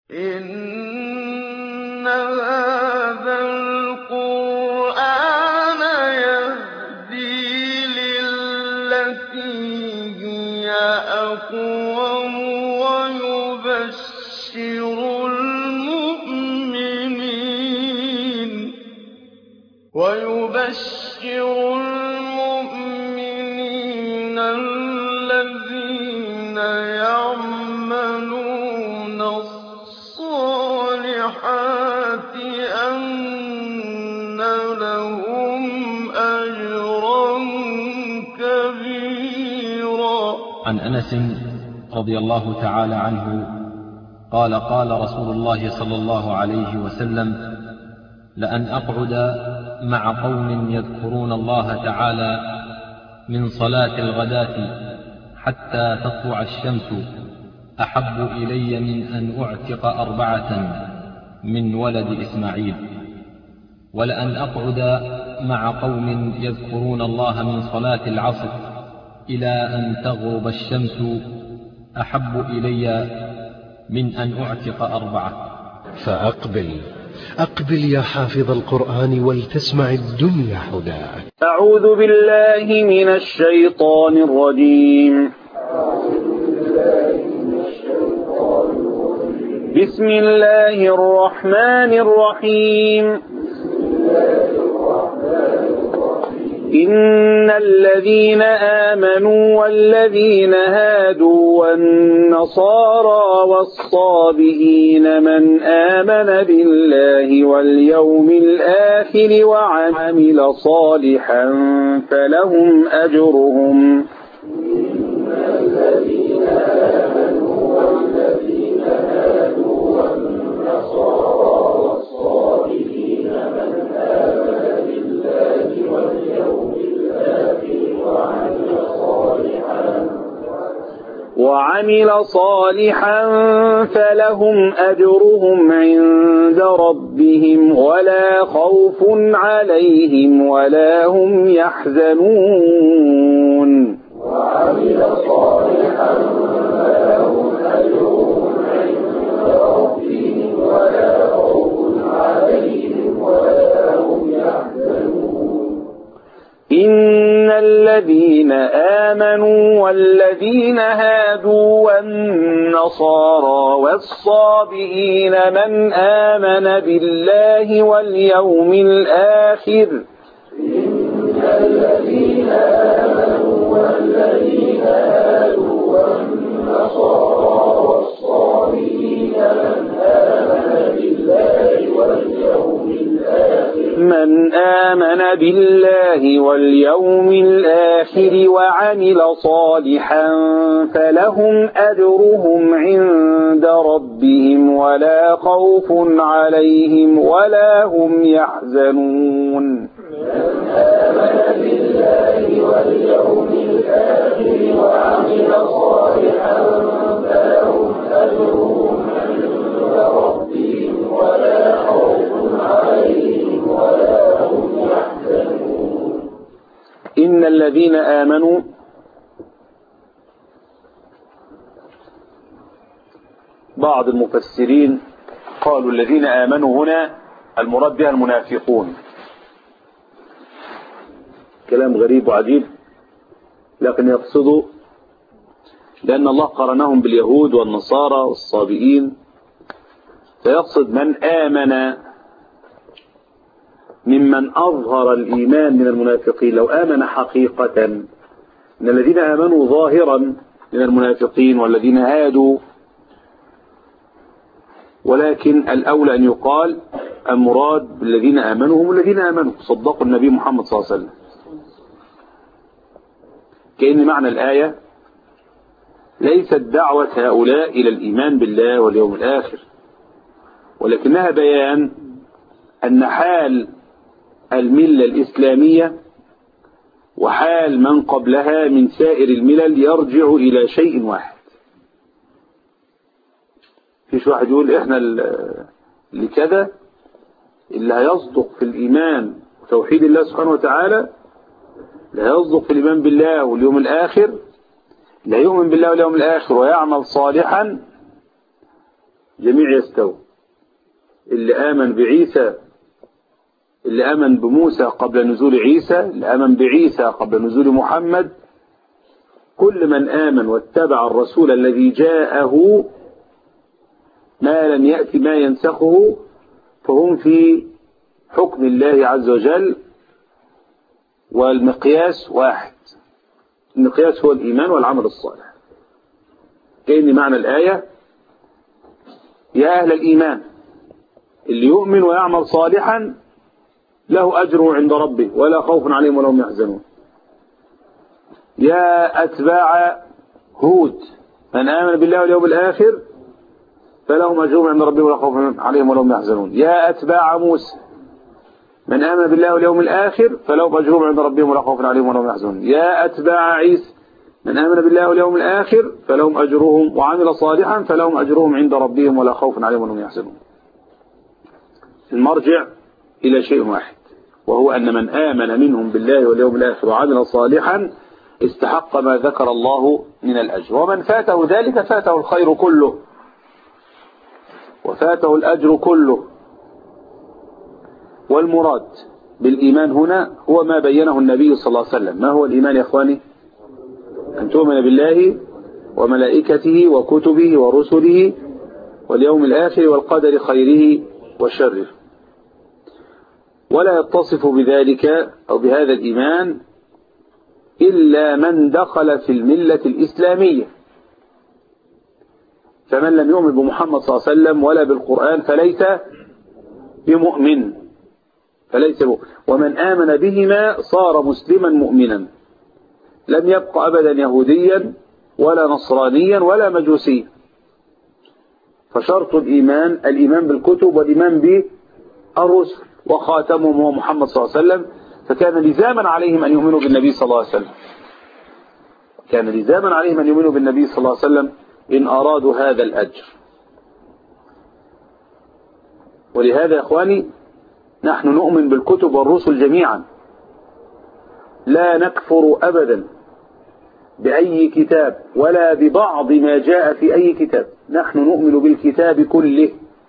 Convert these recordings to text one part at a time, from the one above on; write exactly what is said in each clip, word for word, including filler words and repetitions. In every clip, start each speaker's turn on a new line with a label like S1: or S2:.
S1: إِنَّ هَٰذَا الْقُرْآنَ يَهْدِي لِلَّتِي هِيَ أَقْوَمُ وَيُبَشِّرُ الْمُؤْمِنِينَ الَّذِينَ يَعْمَلُونَ الصَّالِحَاتِ أَنَّ لَهُمْ أَجْرًا كَبِيرًا.
S2: عن أنس رضي الله تعالى عنه قال: قال رسول الله صلى الله عليه وسلم: لأن أقعد مع قوم يذكرون الله تعالى من صلاة الغداة حتى تطلع الشمس أحب إلي من أن أعتق أربعة من ولد إسماعيل، ولأن أقعد مع قوم يذكرون الله من صلاة العصر إلى أن تغرب الشمس أحب إلي من أن أعتق أربعة.
S3: فأقبل أقبل يا حافظ القرآن ولتسمع الدنيا هداك.
S4: أعوذ بالله من الشيطان الرجيم. بسم الله الرحمن الرحيم. إن الذين آمنوا والذين هادوا والنصارى والصابئين من آمن بالله واليوم الآخر وعمل صالحا فلهم أجرهم وعمل صالحا فلهم أجرهم عند ربهم ولا خوف عليهم ولا هم يحزنون. وعمل صالحا فلهم أجرهم عند ربهم ولا خوف عليهم ولا هم يحزنون. إن الذين آمنوا والذين هادوا والنصارى والصابئين من آمن بالله واليوم الآخر إن الذين آمنوا والذين هادوا والنصارى والصابئين من آمن بالله واليوم الآخر من آمن بالله واليوم الآخر وعمل صالحا فلهم أجرهم عند ربهم ولا خوف عليهم ولا هم يحزنون. من آمن بالله واليوم الآخر وعمل صالحا فلهم أجرهم عند ربهم ولا خوف عليهم ولا هم يحزنون. إن الذين آمنوا بعض المفسرين قالوا الذين آمنوا هنا المراد بها المنافقون. كلام غريب وعجيب، لكن يقصدوا لأن الله قرنهم باليهود والنصارى والصابئين، فيقصد من آمن ممن أظهر الإيمان من المنافقين. لو آمن حقيقة، إن الذين آمنوا ظاهرا من المنافقين والذين هادوا، ولكن الأولى أن يقال المراد بالذين آمنوا هم الذين آمنوا صدقوا النبي محمد صلى الله عليه وسلم. كأن معنى الآية ليست دعوة هؤلاء إلى الإيمان بالله واليوم الآخر، ولكنها بيان أن حال الملة الإسلامية وحال من قبلها من سائر الملل يرجع إلى شيء واحد. فيش واحد يقول إحنا اللي كذا اللي هيصدق في الإيمان وتوحيد الله سبحانه وتعالى، لا يصدق في الإيمان بالله واليوم الآخر، لا يؤمن بالله واليوم الآخر ويعمل صالحا، جميع يستوي. اللي آمن بعيسى، اللي آمن بموسى قبل نزول عيسى، اللي آمن بعيسى قبل نزول محمد، كل من آمن واتبع الرسول الذي جاءه ما لم يأتي ما ينسخه فهم في حكم الله عز وجل. والمقياس واحد، المقياس هو الإيمان والعمل الصالح. كأن معنى الآية يا أهل الإيمان، اللي يؤمن ويعمل صالحا له أجره عند ربه ولا خوف عليهم ولا هم يحزنون. يا أتباع هود، من آمن بالله واليوم الآخر فلهم أجرهم عند ربهم ولا خوف عليهم ولا هم يحزنون. يا أتباع موسى، من آمن بالله واليوم الآخر فلهم أجرهم عند ربهم ولا خوف عليهم ولا هم يحزنون. يا أتباع عيسى، من آمن بالله واليوم الآخر فلهم أجرهم وعمل صالحا فلهم أجرهم عند ربهم ولا خوف عليهم ولا هم يحزنون. المرجع إلى شيء واحد، وهو أن من آمن منهم بالله واليوم الآخر وعمل صالحا استحق ما ذكر الله من الأجر، ومن فاته ذلك فاته الخير كله وفاته الأجر كله. والمراد بالإيمان هنا هو ما بينه النبي صلى الله عليه وسلم. ما هو الإيمان يا أخواني؟ أن تؤمن بالله وملائكته وكتبه ورسله واليوم الآخر والقدر خيره وشره. ولا يتصف بذلك أو بهذا الإيمان إلا من دخل في الملة الإسلامية. فمن لم يؤمن بمحمد صلى الله عليه وسلم ولا بالقرآن فليس بمؤمن فليس بمؤمن. ومن آمن بهما صار مسلما مؤمنا، لم يبق أبدا يهوديا ولا نصرانيا ولا مجوسيا. فشرط الإيمان الإيمان بالكتب والإيمان بالرسل، وخاتمهم هو محمد صلى الله عليه وسلم. فكان لزاما عليهم أن يؤمنوا بالنبي صلى الله عليه وسلم كان لزاما عليهم أن يؤمنوا بالنبي صلى الله عليه وسلم إن أرادوا هذا الأجر. ولهذا يا إخواني نحن نؤمن بالكتب والرسل جميعا، لا نكفر أبدا بأي كتاب ولا ببعض ما جاء في أي كتاب. نحن نؤمن بالكتاب كله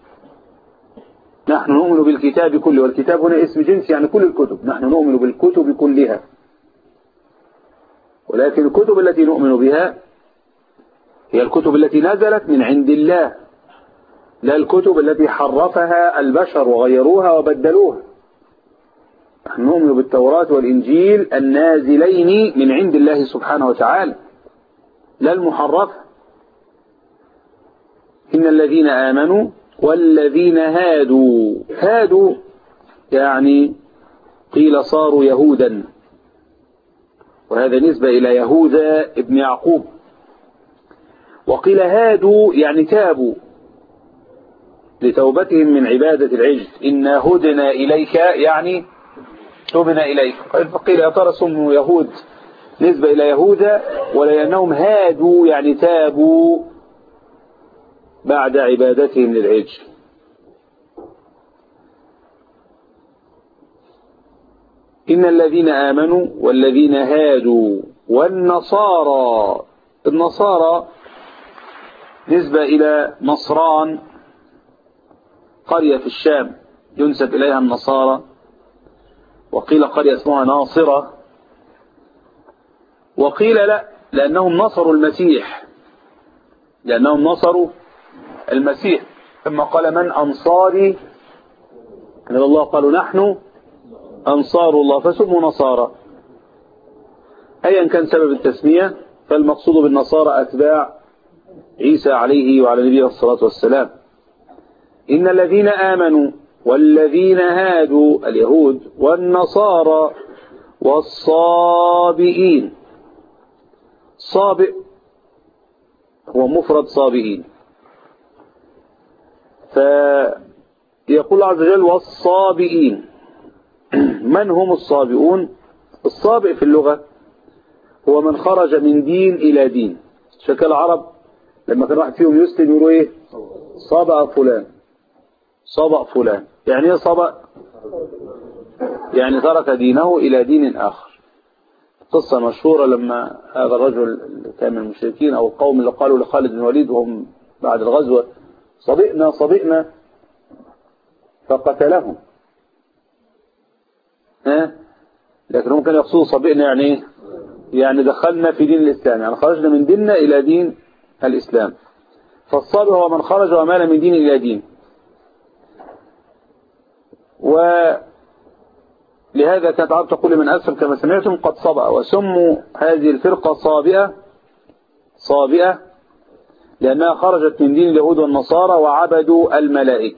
S4: نحن نؤمن بالكتاب كله والكتاب هنا اسم جنس يعني كل الكتب. نحن نؤمن بالكتب كلها، ولكن الكتب التي نؤمن بها هي الكتب التي نزلت من عند الله، لا الكتب التي حرفها البشر وغيروها وبدلوها. نحن نؤمن بالتوراة والإنجيل النازلين من عند الله سبحانه وتعالى، لا المحرف. إن الذين آمنوا والذين هادوا، هادوا يعني قيل صاروا يهودا، وهذا نسبة إلى يهوذا ابن يعقوب. وقيل هادوا يعني تابوا لتوبتهم من عبادة العجل. إنا هدنا إليك يعني تبنا إليك. فقيل يا ترى سموا يهود نسبة إلى يهوذا، ولأنهم هادوا يعني تابوا بعد عبادتهم للعجل. إن الذين آمنوا والذين هادوا والنصارى. النصارى نسبة إلى نصران، قرية في الشام ينسب إليها النصارى. وقيل قرية اسمها ناصرة، وقيل لا لأنهم نصروا المسيح لأنهم نصروا المسيح ثم قال من أنصاري إلى الله قالوا نحن أنصار الله فسموا نصارى. أيا كان سبب التسمية فالمقصود بالنصارى أتباع عيسى عليه وعلى نبيه الصلاة والسلام. إن الذين آمنوا والذين هادوا اليهود والنصارى والصابئين. صابئ هو مفرد صابئين، فيقول عز وجل والصابئين. من هم الصابئون؟ الصابئ في اللغة هو من خرج من دين إلى دين. شكل العرب لما كان واحد فيهم يسلم يقولوا ايه؟ صابأ فلان صابأ فلان. يعني ايه صابأ؟ يعني ترك دينه إلى دين آخر. قصة مشهورة لما هذا الرجل كان من المشركين أو القوم اللي قالوا لخالد بن الوليد وهم بعد الغزوة صديقنا صديقنا فقتلهم، ها؟ لكن هم كانوا يقصدوا صديقنا يعني ايه؟ يعني دخلنا في دين الإسلام، يعني خرجنا من ديننا إلى دين الإسلام. فالصابئ هو من خرج ومال من دين إلى دين. ولهذا كانت عرب تقول لمن أسلم كما سمعتم قد صبأ، وسموا هذه الفرقة صابئة صابئة لأنها خرجت من دين اليهود والنصارى وعبدوا الملائكة.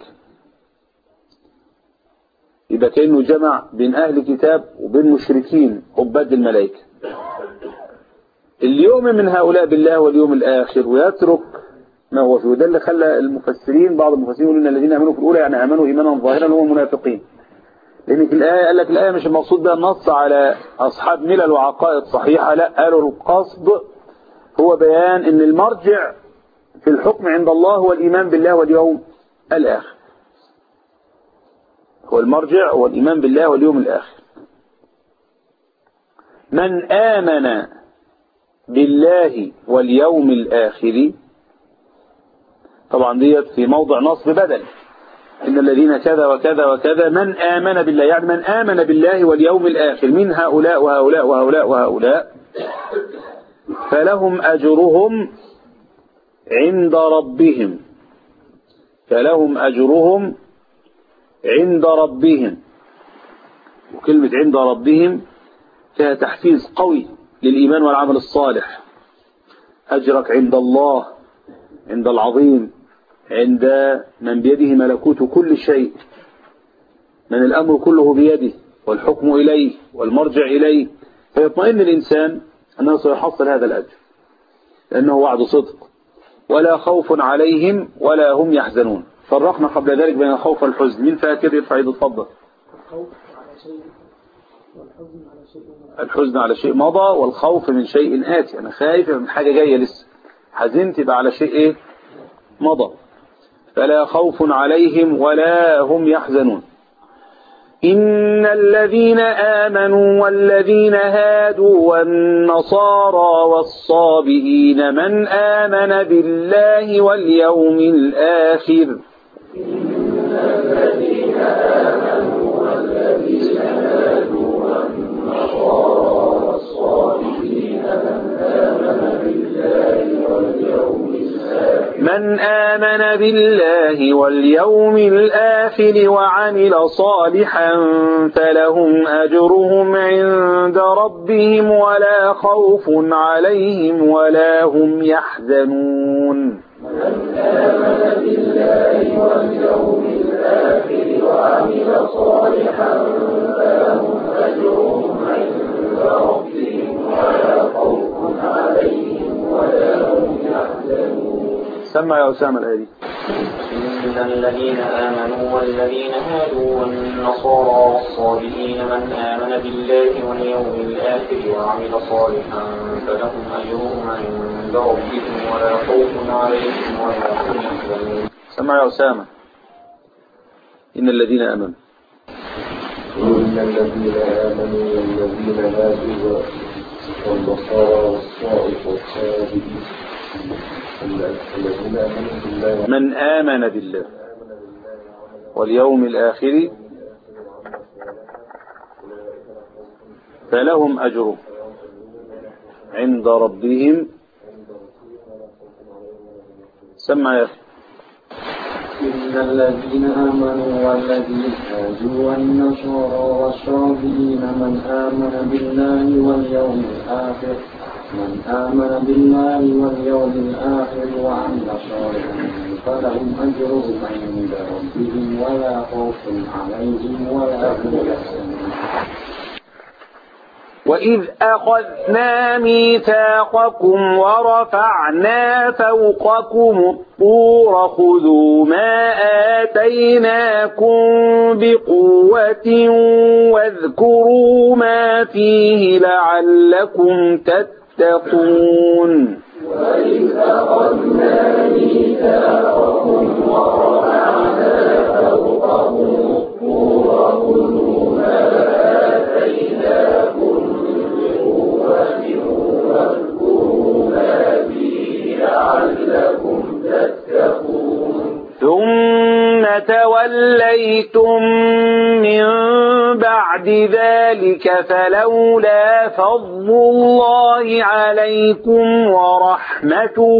S4: يبقى كأنه جمع بين أهل كتاب وبين مشركين عباد الملائكة. اللي يؤمن من هؤلاء بالله واليوم الآخر ويترك ما هو فيه، وده اللي خلى المفسرين بعض المفسرين يقولون ان الذين امنوا في الاولى يعني امنوا ايمانا ظاهرا هم المنافقين، لان في الايه قال لك الايه مش المقصود بها النص على اصحاب ملل وعقائد صحيحه، لا، قالوا القصد هو بيان ان المرجع في الحكم عند الله هو الايمان بالله واليوم الاخر. هو المرجع هو الايمان بالله واليوم الاخر. من امن بالله واليوم الاخر، طبعا ديت في موضع نصب بدل، إن الذين كذا وكذا وكذا من آمن بالله، يعني من آمن بالله واليوم الآخر من هؤلاء وهؤلاء وهؤلاء وهؤلاء فلهم أجرهم عند ربهم، فلهم أجرهم عند ربهم. وكلمة عند ربهم فيها تحفيز قوي للإيمان والعمل الصالح. أجرك عند الله، عند العظيم، عند من بيده ملكوت كل شيء، من الأمر كله بيده والحكم إليه والمرجع إليه، فيطمئن الإنسان أنه سيحصل هذا الأجر لأنه وعد صدق. ولا خوف عليهم ولا هم يحزنون. فرقنا قبل ذلك بين الخوف والحزن. من فاكر يرفع يده اتفضل. الحزن على شيء مضى والخوف من شيء آتي. أنا خايف من حاجة جاية لسه، حزنت يبقى على شيء إيه؟ مضى. فلا خوف عليهم ولا هم يحزنون. إن الذين آمنوا والذين هادوا والنصارى والصابئين من آمن بالله واليوم الآخر.
S1: إن الذين آمنوا والذين هادوا والنصارى والصابئين من آمن بالله واليوم الآخر من آمن بالله واليوم الآخر وعمل صالحا فلهم أجرهم عند ربهم ولا خوف عليهم ولا هم يحزنون. من آمن بالله واليوم الآخر وعمل صالحا فلهم أجرهم عند ربهم ولا خوف عليهم ولا هم يحزنون.
S4: سمع يا أسامة الآية دي.
S5: إن الذين آمنوا والذين هادوا والنصارى والصابئين من آمن بالله واليوم الآخر وعمل صالحا فلهم أجرهم عند ربهم ولا خوف عليهم ولا هم يحزنون.
S4: سمع يا أسامة. إن الذين آمنوا
S1: إن الذين آمنوا والذين هادوا والنصارى والصابئين
S4: من آمن بالله واليوم الآخر فلهم أجرهم عند ربهم. سمع يا أخي.
S5: إن الذين آمنوا والذين هادوا والنصارى والصابئين من آمن بالله واليوم الآخر من آمن بالله واليوم الآخر وعمل صالحا فلهم أجرهم عند ربهم ولا خوف عليهم ولا هم يحزنون.
S4: وإذ أخذنا ميثاقكم ورفعنا فوقكم الطور خذوا ما آتيناكم بقوة واذكروا ما فيه لعلكم تتقون.
S1: وإذ أخذنا ميثاقكم ورفعنا فوقكم الطور خذوا ما آتيناكم واذكروا ما فيه لعلكم تتقون.
S4: توليتم من بعد ذلك فلولا فضل الله عليكم ورحمته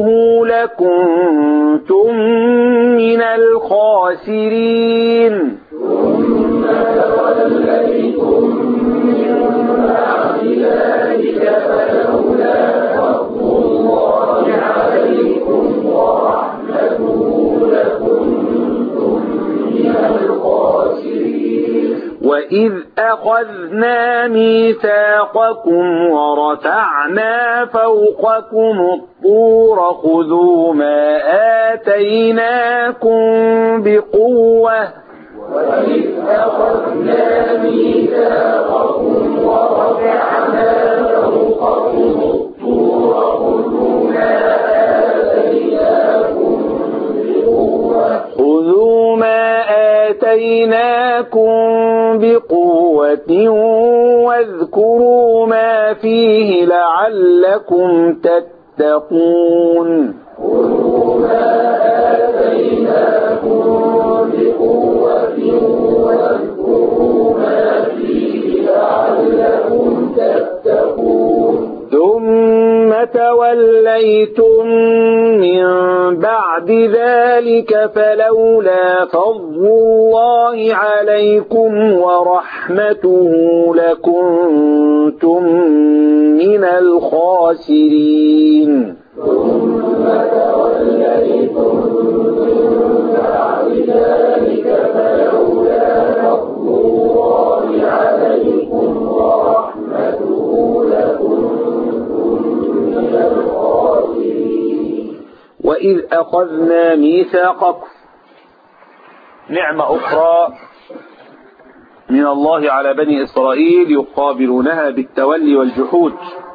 S4: لكنتم من الخاسرين.
S1: ثم توليتم من بعد ذلك فلولا فضل الله عليكم ورحمته لكنتم من الخاسرين.
S4: وإذ أخذنا ميثاقكم ورفعنا فوقكم الطور خذوا ما آتيناكم بقوة
S1: وإذ أخذنا ميثاقكم ورفعنا فوقكم الطور خذوا ما آتيناكم بقوة
S4: خذوا ما آتيناكم بقوة واذكروا ما فيه لعلكم تتقون.
S1: خذوا ما آتيناكم بقوة واذكروا ما فيه لعلكم تتقون.
S4: ثم توليتم من بعد ذلك فلولا فضل الله عليكم ورحمته لكنتم من الخاسرين.
S1: ثم توليتم من بعد ذلك فلولا فضل الله عليكم ورحمته لكنتم من الخاسرين.
S4: وإذ أخذنا ميثاقكم، نعمة أخرى من الله على بني إسرائيل يقابلونها بالتولي والجحود.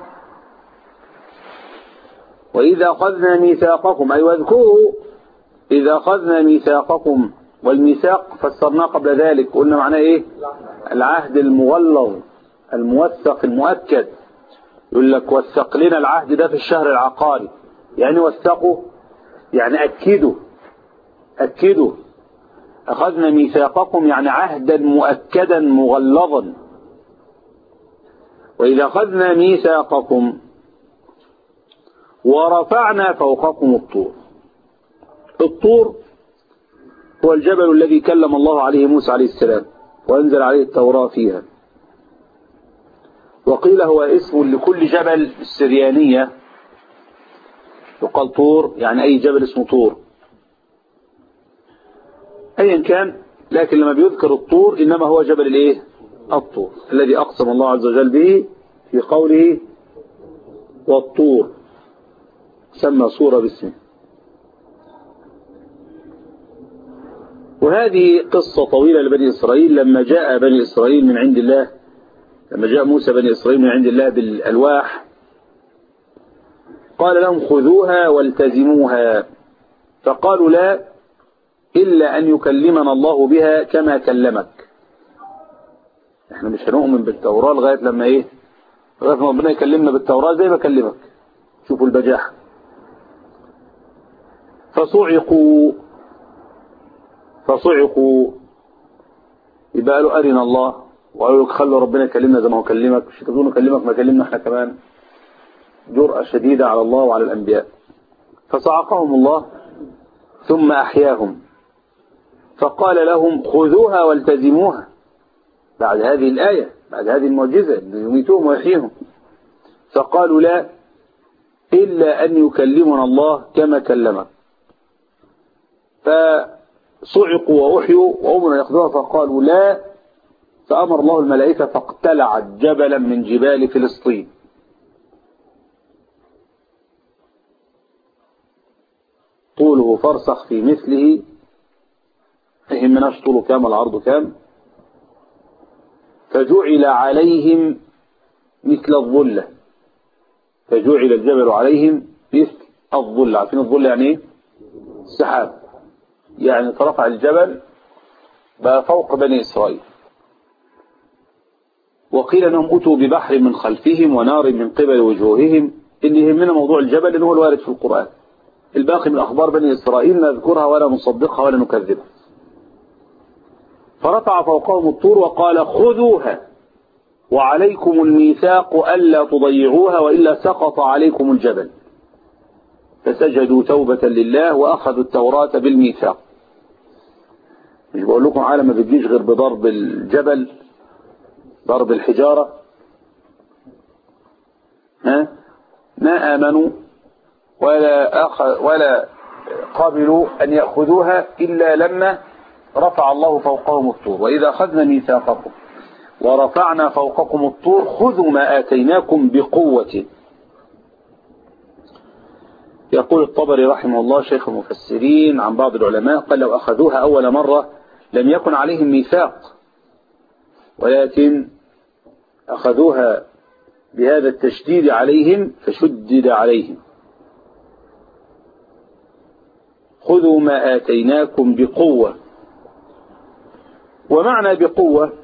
S4: وإذا أخذنا ميثاقكم أي واذكروا إذا أخذنا ميثاقكم، والميثاق فسرناه قبل ذلك قلنا معناه إيه؟ العهد المغلظ الموثق المؤكد. يقول لك وثق لنا العهد ده في الشهر العقاري، يعني وثقوا يعني أكدوا أكدوا. أخذنا ميثاقكم يعني عهدا مؤكدا مغلظا. وإذا أخذنا ميثاقكم ورفعنا فوقكم الطور. الطور هو الجبل الذي كلم الله عليه موسى عليه السلام وأنزل عليه التوراة فيها. وقيل هو اسم لكل جبل السريانية يقال طور، يعني أي جبل اسمه طور أيا كان، لكن لما بيذكر الطور إنما هو جبل الإيه؟ الطور الذي أقسم الله عز وجل به في قوله والطور، سمى صورة باسمه. وهذه قصة طويلة لبني إسرائيل. لما جاء بني إسرائيل من عند الله لما جاء موسى بني إسرائيل من عند الله بالألواح قال لهم خذوها والتزموها، فقالوا لا إلا أن يكلمنا الله بها كما كلمك. احنا مش هنؤمن بالتوراة لغاية لما ايه لغاية ما ربنا يكلمنا بالتوراة زي ما كلمك. شوفوا البجاحة. فصعقوا فصعقوا يبقى قالوا أرنا الله، وقالوا لك خلوا ربنا يكلمنا زي ما هو كلمك، مش تظنوا كلمك ما كلمنا احنا كمان. جرأة شديدة على الله وعلى الأنبياء. فصعقهم الله ثم أحياهم فقال لهم خذوها والتزموها. بعد هذه الآية بعد هذه المعجزة يميتوهم ويحييهم. فقالوا لا إلا أن يكلمنا الله كما كلمك. فصعقوا وأحيوا وأمروا يأخذوها فقالوا لا، فأمر الله الملائكة فاقتلعت جبلا من جبال فلسطين. طوله فرسخ في مثله، يهمناش طوله كام العرض كام. فجعل عليهم مثل الظلة، فجعل الجبل عليهم مثل الظلة. عارفين الظلة يعني ايه؟ السحاب. يعني ترفع الجبل بقى فوق بني إسرائيل. وقيل أنهم أتوا ببحر من خلفهم ونار من قبل وجوههم. اللي يهمنا موضوع الجبل إنه هو الوارد في القرآن. الباقي من أخبار بني إسرائيل نذكرها ولا نصدقها ولا نكذبها. فرفع فوقهم الطور وقال خذوها وعليكم الميثاق ألا تضيعوها وإلا سقط عليكم الجبل. فسجدوا توبة لله وأخذوا التوراة بالميثاق. مش بقول لكم عالم ما بتجيش غير بضرب الجبل، ضرب الحجارة. ها ما آمنوا ولا أخ ولا قابلوا أن يأخذوها إلا لما رفع الله فوقهم الطور. وإذا أخذنا ميثاقكم ورفعنا فوقكم الطور خذوا ما آتيناكم بقوة. يقول الطبري رحمه الله شيخ المفسرين عن بعض العلماء قال لو أخذوها أول مرة لم يكن عليهم ميثاق، ولكن أخذوها بهذا التشديد عليهم فشدد عليهم. خذوا ما آتيناكم بقوة. ومعنى بقوة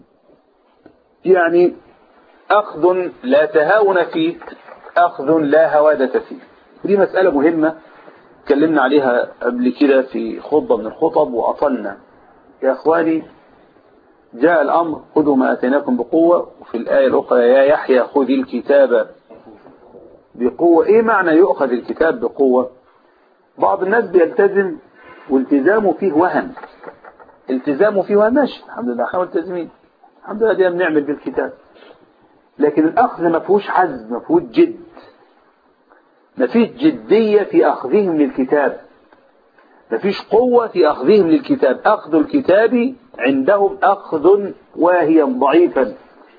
S4: يعني أخذ لا تهاون فيه، أخذ لا هوادة فيه. دي مسألة مهمة تكلمنا عليها قبل كده في خطبة من الخطب وأطلنا. يا أخواني جاء الأمر خذوا ما آتيناكم بقوة، وفي الآية الأخرى يا يحيى خذ الكتاب بقوة. إيه معنى يؤخذ الكتاب بقوة؟ بعض الناس بيلتزم والتزامه فيه وهن، التزامه فيه وهن ماشي الحمد لله احنا ملتزمين الحمد لله دي بنعمل بالكتاب، لكن الأخذ ما فيهوش عزم، ما فيهوش جد، ما فيش جدية في أخذهم للكتاب، ما فيش قوة في أخذهم للكتاب. أخذ الكتاب عندهم أخذ واهيا ضعيفا،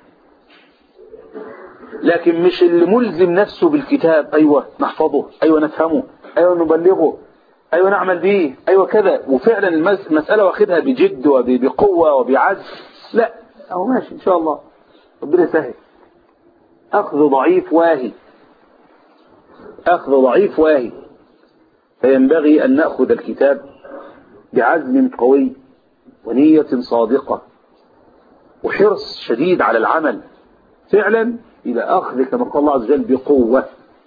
S4: لكن مش اللي ملزم نفسه بالكتاب أيوة نحفظه، أيوة نفهمه، أيوة نبلغه، أيوة نعمل به، أيوة كذا، وفعلا المسألة واخدها بجد وبقوة وبعزم. لا أو ماشي إن شاء الله ربنا سهل. أخذ ضعيف واهي، أخذ ضعيف واهي. فينبغي أن نأخذ الكتاب بعزم قوي ونية صادقة وحرص شديد على العمل فعلا إلى أخذ كما قال الله عز وجل بقوة.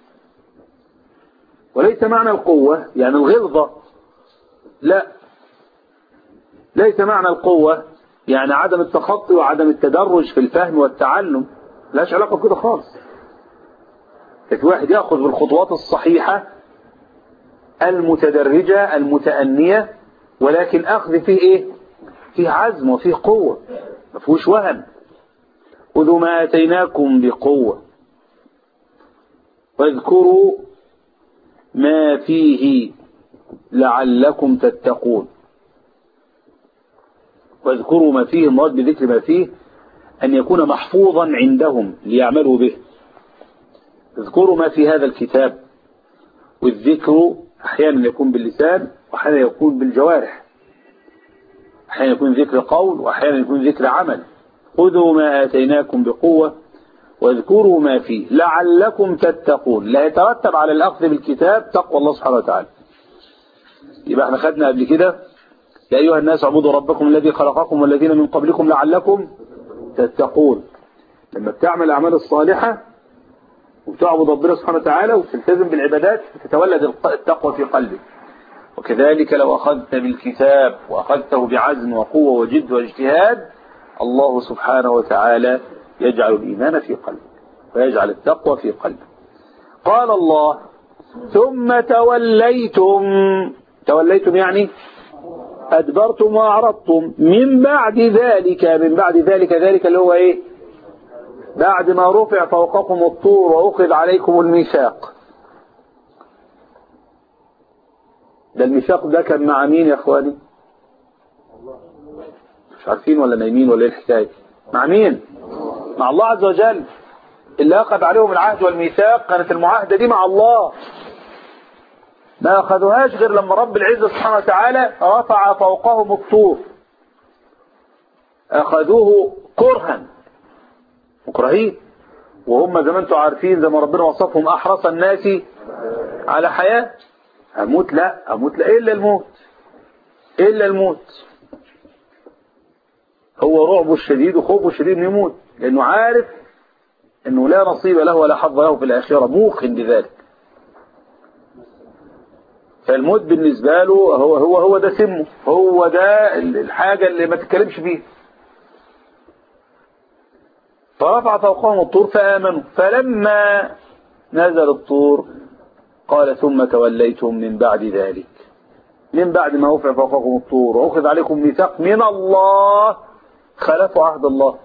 S4: وليس معنى القوة يعني الغلظة، لا، ليس معنى القوة يعني عدم التخطي وعدم التدرج في الفهم والتعلم، لاش علاقة بكده خالص. لكن واحد يأخذ بالخطوات الصحيحة المتدرجة المتأنية، ولكن أخذ فيه إيه؟ فيه عزم وفيه قوة، ما فيهوش وهن. خذوا ما آتيناكم بقوة واذكروا ما فيه لعلكم تتقون. واذكروا ما فيه، المراد بذكر ما فيه أن يكون محفوظا عندهم ليعملوا به. اذكروا ما في هذا الكتاب، والذكر أحيانا يكون باللسان وأحيانا يكون بالجوارح، أحيانا يكون ذكر قول وأحيانا يكون ذكر عمل. خذوا ما آتيناكم بقوة واذكروا ما فيه لعلكم تتقون. لا يترتب على الأخذ بالكتاب تقوى الله سبحانه وتعالى. يبقى احنا خدنا قبل كده يا أيها الناس اعبدوا ربكم الذي خلقكم والذين من قبلكم لعلكم تتقون. لما بتعمل الأعمال الصالحة وتعبد ربنا سبحانه وتعالى وتلتزم بالعبادات تتولد التقوى في قلبك. وكذلك لو أخذت بالكتاب وأخذته بعزم وقوة وجد واجتهاد الله سبحانه وتعالى يجعل الإيمان في قلبك ويجعل التقوى في قلبك. قال الله ثم توليتم، توليتم يعني أدبرتم وأعرضتم من بعد ذلك. من بعد ذلك ذلك اللي هو إيه؟ بعد ما رفع فوقكم الطور وأخذ عليكم الميثاق. ده الميثاق ده كان مع مين يا أخواني؟ مش عارفين ولا نايمين ولا ايه الحكاية؟ مع مين؟ مع الله عز وجل. اللي أخذ عليهم العهد والميثاق كانت المعاهدة دي مع الله، ما أخذوهاش غير لما رب العزة سبحانه وتعالى رفع فوقهم الطور. أخذوه كرها مكرهين، وهم زي ما انتم عارفين زي ما ربنا وصفهم أحرص الناس على حياة. أموت لا أموت لا إلا الموت، إلا الموت. هو رعبه الشديد وخوفه الشديد انه يموت، لأنه عارف أنه لا نصيب له ولا حظ له في الآخرة، موقن بذلك. فالموت بالنسبة له هو هو هو ده سمه، هو ده الحاجة اللي ما تتكلمش فيها. فرفع فوقهم الطور فآمنوا، فلما نزل الطور قال ثم توليتم من بعد ذلك، من بعد ما رفع فوقكم الطور وأخذ عليكم ميثاق من الله خلفوا عهد الله،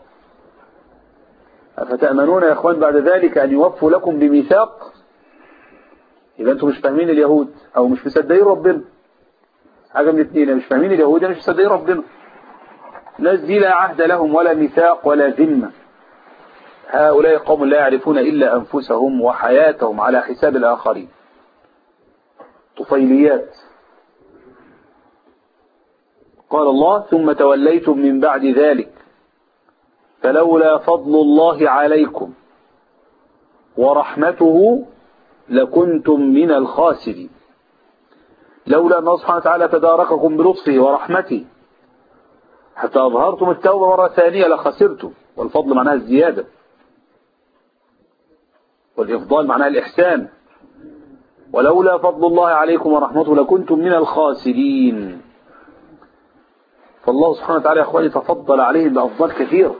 S4: أفتأمنون يا أخوان بعد ذلك أن يوفوا لكم بميثاق؟ يبقى أنتم مش فاهمين اليهود أو مش مصدقين ربنا، حاجة من الاثنين، مش فاهمين اليهود مش مصدقين ربنا. الناس دي لا عهد لهم ولا ميثاق ولا ذمة، هؤلاء قوم لا يعرفون إلا أنفسهم وحياتهم على حساب الآخرين، طفيليات. قال الله ثم توليتم من بعد ذلك فلولا فضل الله عليكم ورحمته لكنتم من الخاسرين. لولا أن الله سبحانه وتعالى تدارككم بلطفه ورحمته حتى أظهرتم التوبة مرة ثانية لخسرتم، والفضل معناها الزيادة، والإفضال معناها الإحسان. ولولا فضل الله عليكم ورحمته لكنتم من الخاسرين. فالله سبحانه وتعالى يا أخواني تفضل عليهم بأفضال كثير،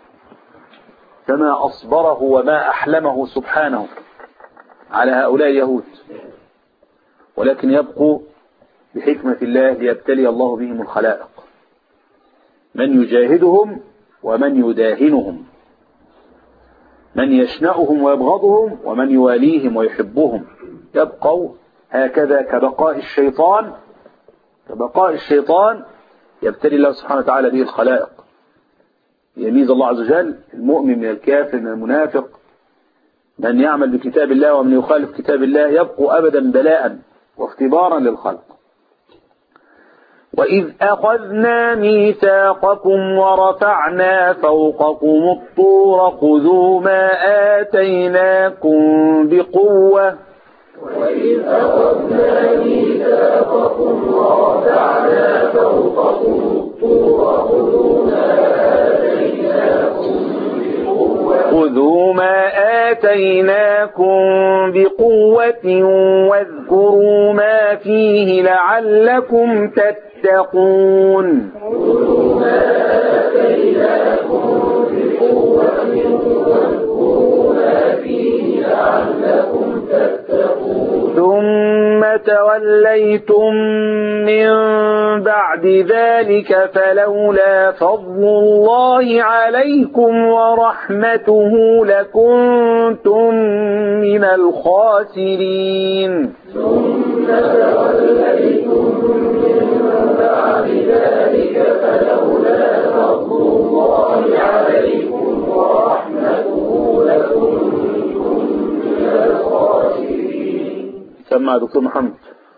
S4: كما أصبره وما أحلمه سبحانه على هؤلاء اليهود، ولكن يبقوا بحكمة الله ليبتلي الله بهم الخلائق، من يجاهدهم ومن يداهنهم، من يشنأهم ويبغضهم ومن يواليهم ويحبهم، يبقوا هكذا كبقاء الشيطان، كبقاء الشيطان يبتلي الله سبحانه وتعالى به الخلائق، يميز الله عز وجل المؤمن من الكافر من المنافق، من يعمل بكتاب الله ومن يخالف كتاب الله، يبقوا أبدا بلاء واختبارا للخلق. وإذ أخذنا ميثاقكم ورفعنا فوقكم الطور خذوا ما آتيناكم بقوة
S1: وإذ أخذنا ميثاقكم ورفعنا فوقكم الطور خذوا ما آتيناكم بقوة
S4: خذوا ما آتيناكم بقوة واذكروا ما فيه لعلكم تتقون.
S1: خذوا ما آتيناكم بقوة واذكروا ما فيه لعلكم تتقون.
S4: ثم توليتم من بعد ذلك فلولا فضل الله عليكم ورحمته لكنتم من الخاسرين.
S1: ثم توليتم من بعد ذلك فلولا فضل الله عليكم ورحمته لكنتم من الخاسرين.
S4: سمع دكتور محمد.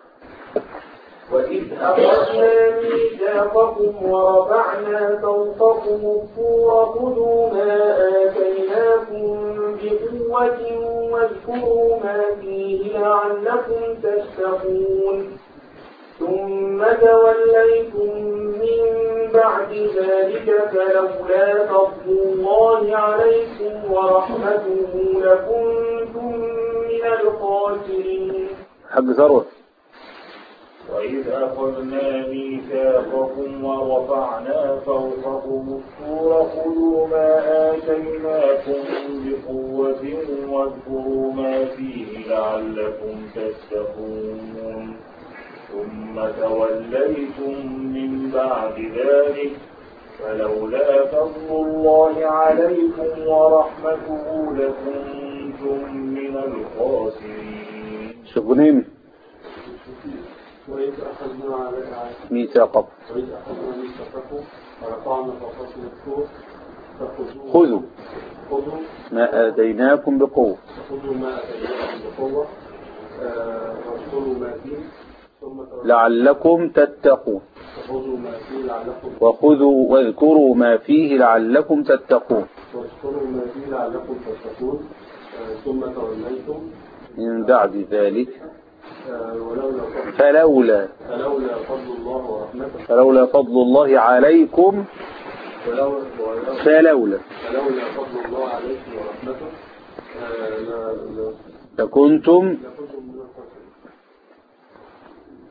S5: وإذ أخذنا ميثاقكم ورفعنا فوقكم الطور خذوا ما آتيناكم بقوة واذكروا ما فيه لعلكم تتقون. ثم توليتم من بعد ذلك فلولا فضل الله عليكم ورحمته لكنتم من الخاسرين.
S4: حق ثروت.
S6: وإذ أخذنا ميثاقكم ورفعنا فوقكم الطور خذوا ما آتيناكم بقوة واذكروا ما فيه لعلكم تتقون. ثم توليتم من بعد ذلك فلولا فضل الله عليكم ورحمته لكنتم من الخاسرين.
S4: شغلين
S7: وإذ أخذنا على
S4: ميثاقكم
S7: وإذ أخذنا ميثاقكم ورفعنا فوقكم الطور
S4: خذوا
S7: خذوا
S4: ما آتيناكم بقوة
S7: خذوا ما آتيناكم بقوة واذكروا ما فيه ثم
S4: لعلكم تتقون.
S7: خذوا ما فيه لعلكم
S4: وخذوا واذكروا ما فيه لعلكم تتقون.
S7: واذكروا ما فيه لعلكم تتقون. ثم توليتم
S4: من بعد ذلك
S7: ولولا فضل
S4: فلولا
S7: فلولا فضل الله ورحمته
S4: فلولا فضل الله عليكم
S7: ولولا
S4: فلولا
S7: فلولا فضل الله عليكم ورحمته آه، لا- لا-
S4: لكنتم
S7: لكنتم من الخاسرين.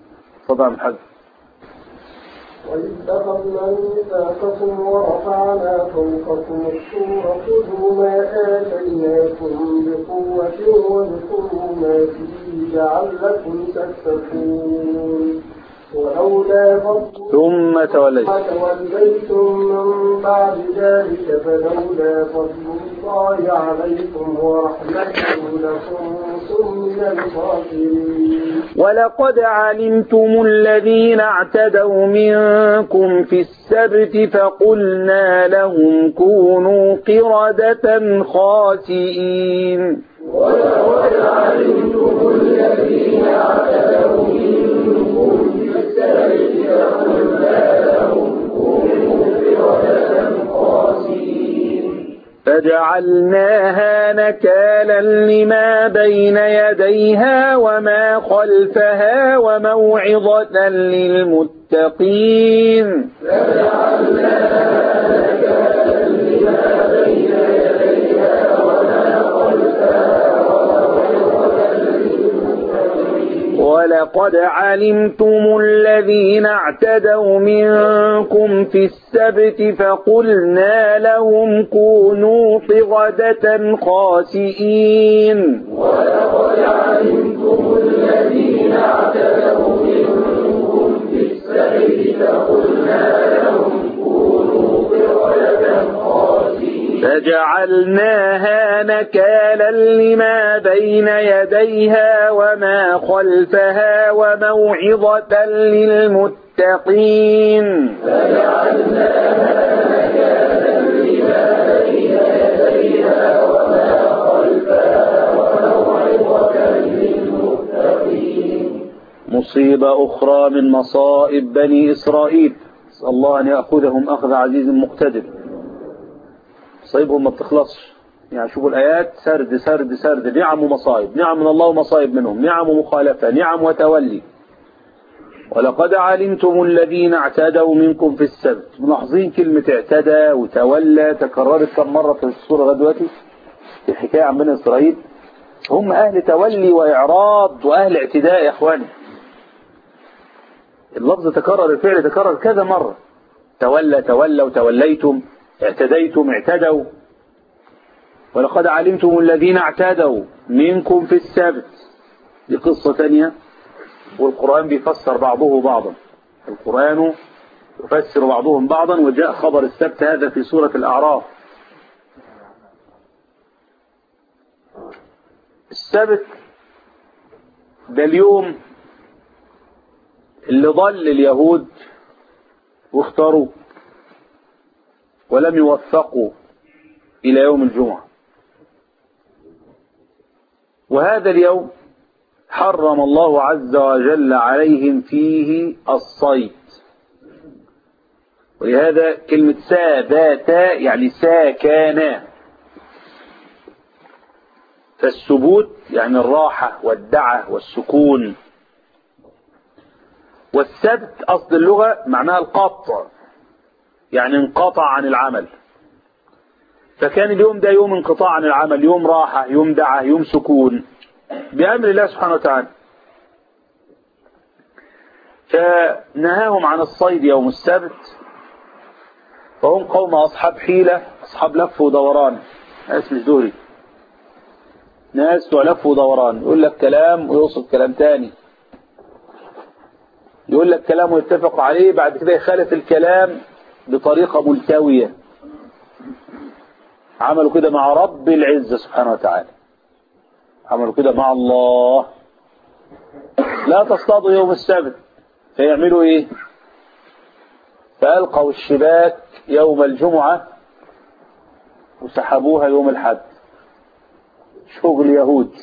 S4: طبعا الحج.
S7: وإذ أخذنا ميثاقكم ورفعنا فوقكم الطور خذوا ما آتيناكم بقوة واذكروا ما فيه لعلكم تتقون ولولا فضل
S4: ثم توليتم
S7: توليتم من بعد ذلك فلولا فضل الله عليكم ورحمته لكنتم من الخاسرين.
S4: ولقد علمتم الذين اعتدوا منكم في السبت فقلنا لهم كونوا قردة خاسئين.
S1: ولقد علمتم الذين اعتدوا منكم في السبت فقلنا لهم كونوا قردة خاسئين.
S4: فجعلناها نكالا لما بين يديها وما خلفها وموعظة للمتقين.
S1: فجعلناها نكالا لما بين يديها وما خلفها وموعظة للمتقين.
S4: ولقد علمتم الذين اعتدوا منكم في السبت فقلنا لهم كونوا قردة خاسئين.
S1: ولقد علمتم الذين اعتدوا منكم في السبت فقلنا لهم كونوا قردة خاسئين.
S4: فجعلناها نكالا لما بين يديها وما خلفها وموعظة للمتقين.
S1: فجعلناها نكالا لما بين يديها وما خلفها وموعظة للمتقين.
S4: مصيبة أخرى من مصائب بني إسرائيل، نسأل الله أن يأخذهم أخذ عزيز مقتدر. مصايبهم ما بتخلصش، يعني شوفوا الآيات سرد سرد سرد، نعم ومصائب، نعم من الله ومصائب منهم، نعم ومخالفة، نعم وتولي. ولقد علمتم الذين اعتدوا منكم في السبت. ملاحظين كلمة اعتدى وتولى تكررت كم مرة في السورة لغاية دلوقتي في الحكاية عن بني إسرائيل. هم أهل تولي وإعراض وأهل اعتداء يا إخواني. اللفظ تكرر، الفعل تكرر كذا مرة، تولى تولوا توليتم، اعتديتم اعتدوا. ولقد علمتم الذين اعتدوا منكم في السبت، دي قصة ثانية، والقرآن بيفسر بعضه بعضا، القرآن يفسر بعضهم بعضا، وجاء خبر السبت هذا في سورة الأعراف. السبت ده اليوم اللي ضل اليهود واختاروا ولم يوفقوا إلى يوم الجمعة. وهذا اليوم حرم الله عز وجل عليهم فيه الصيد، ولهذا كلمة سابتا يعني ساكانا، فالثبوت يعني الراحة والدعة والسكون. والسبت أصل اللغة معناها القطع، يعني انقطع عن العمل، فكان اليوم ده يوم انقطاع عن العمل، يوم راحة، يوم دعة، يوم سكون بأمر الله سبحانه وتعالى. فنهاهم عن الصيد يوم السبت، فهم قوم أصحاب حيلة، أصحاب لف ودوران، ناس مش دوري، ناس لف ودوران، يقول لك كلام ويوصف كلام تاني، يقول لك كلام ويتفق عليه بعد كده يخالف الكلام بطريقة ملتوية. عملوا كده مع رب العزة سبحانه وتعالى، عملوا كده مع الله. لا تصطادوا يوم السبت، فيعملوا ايه؟ فألقوا الشباك يوم الجمعة وسحبوها يوم الحد. شغل يهود.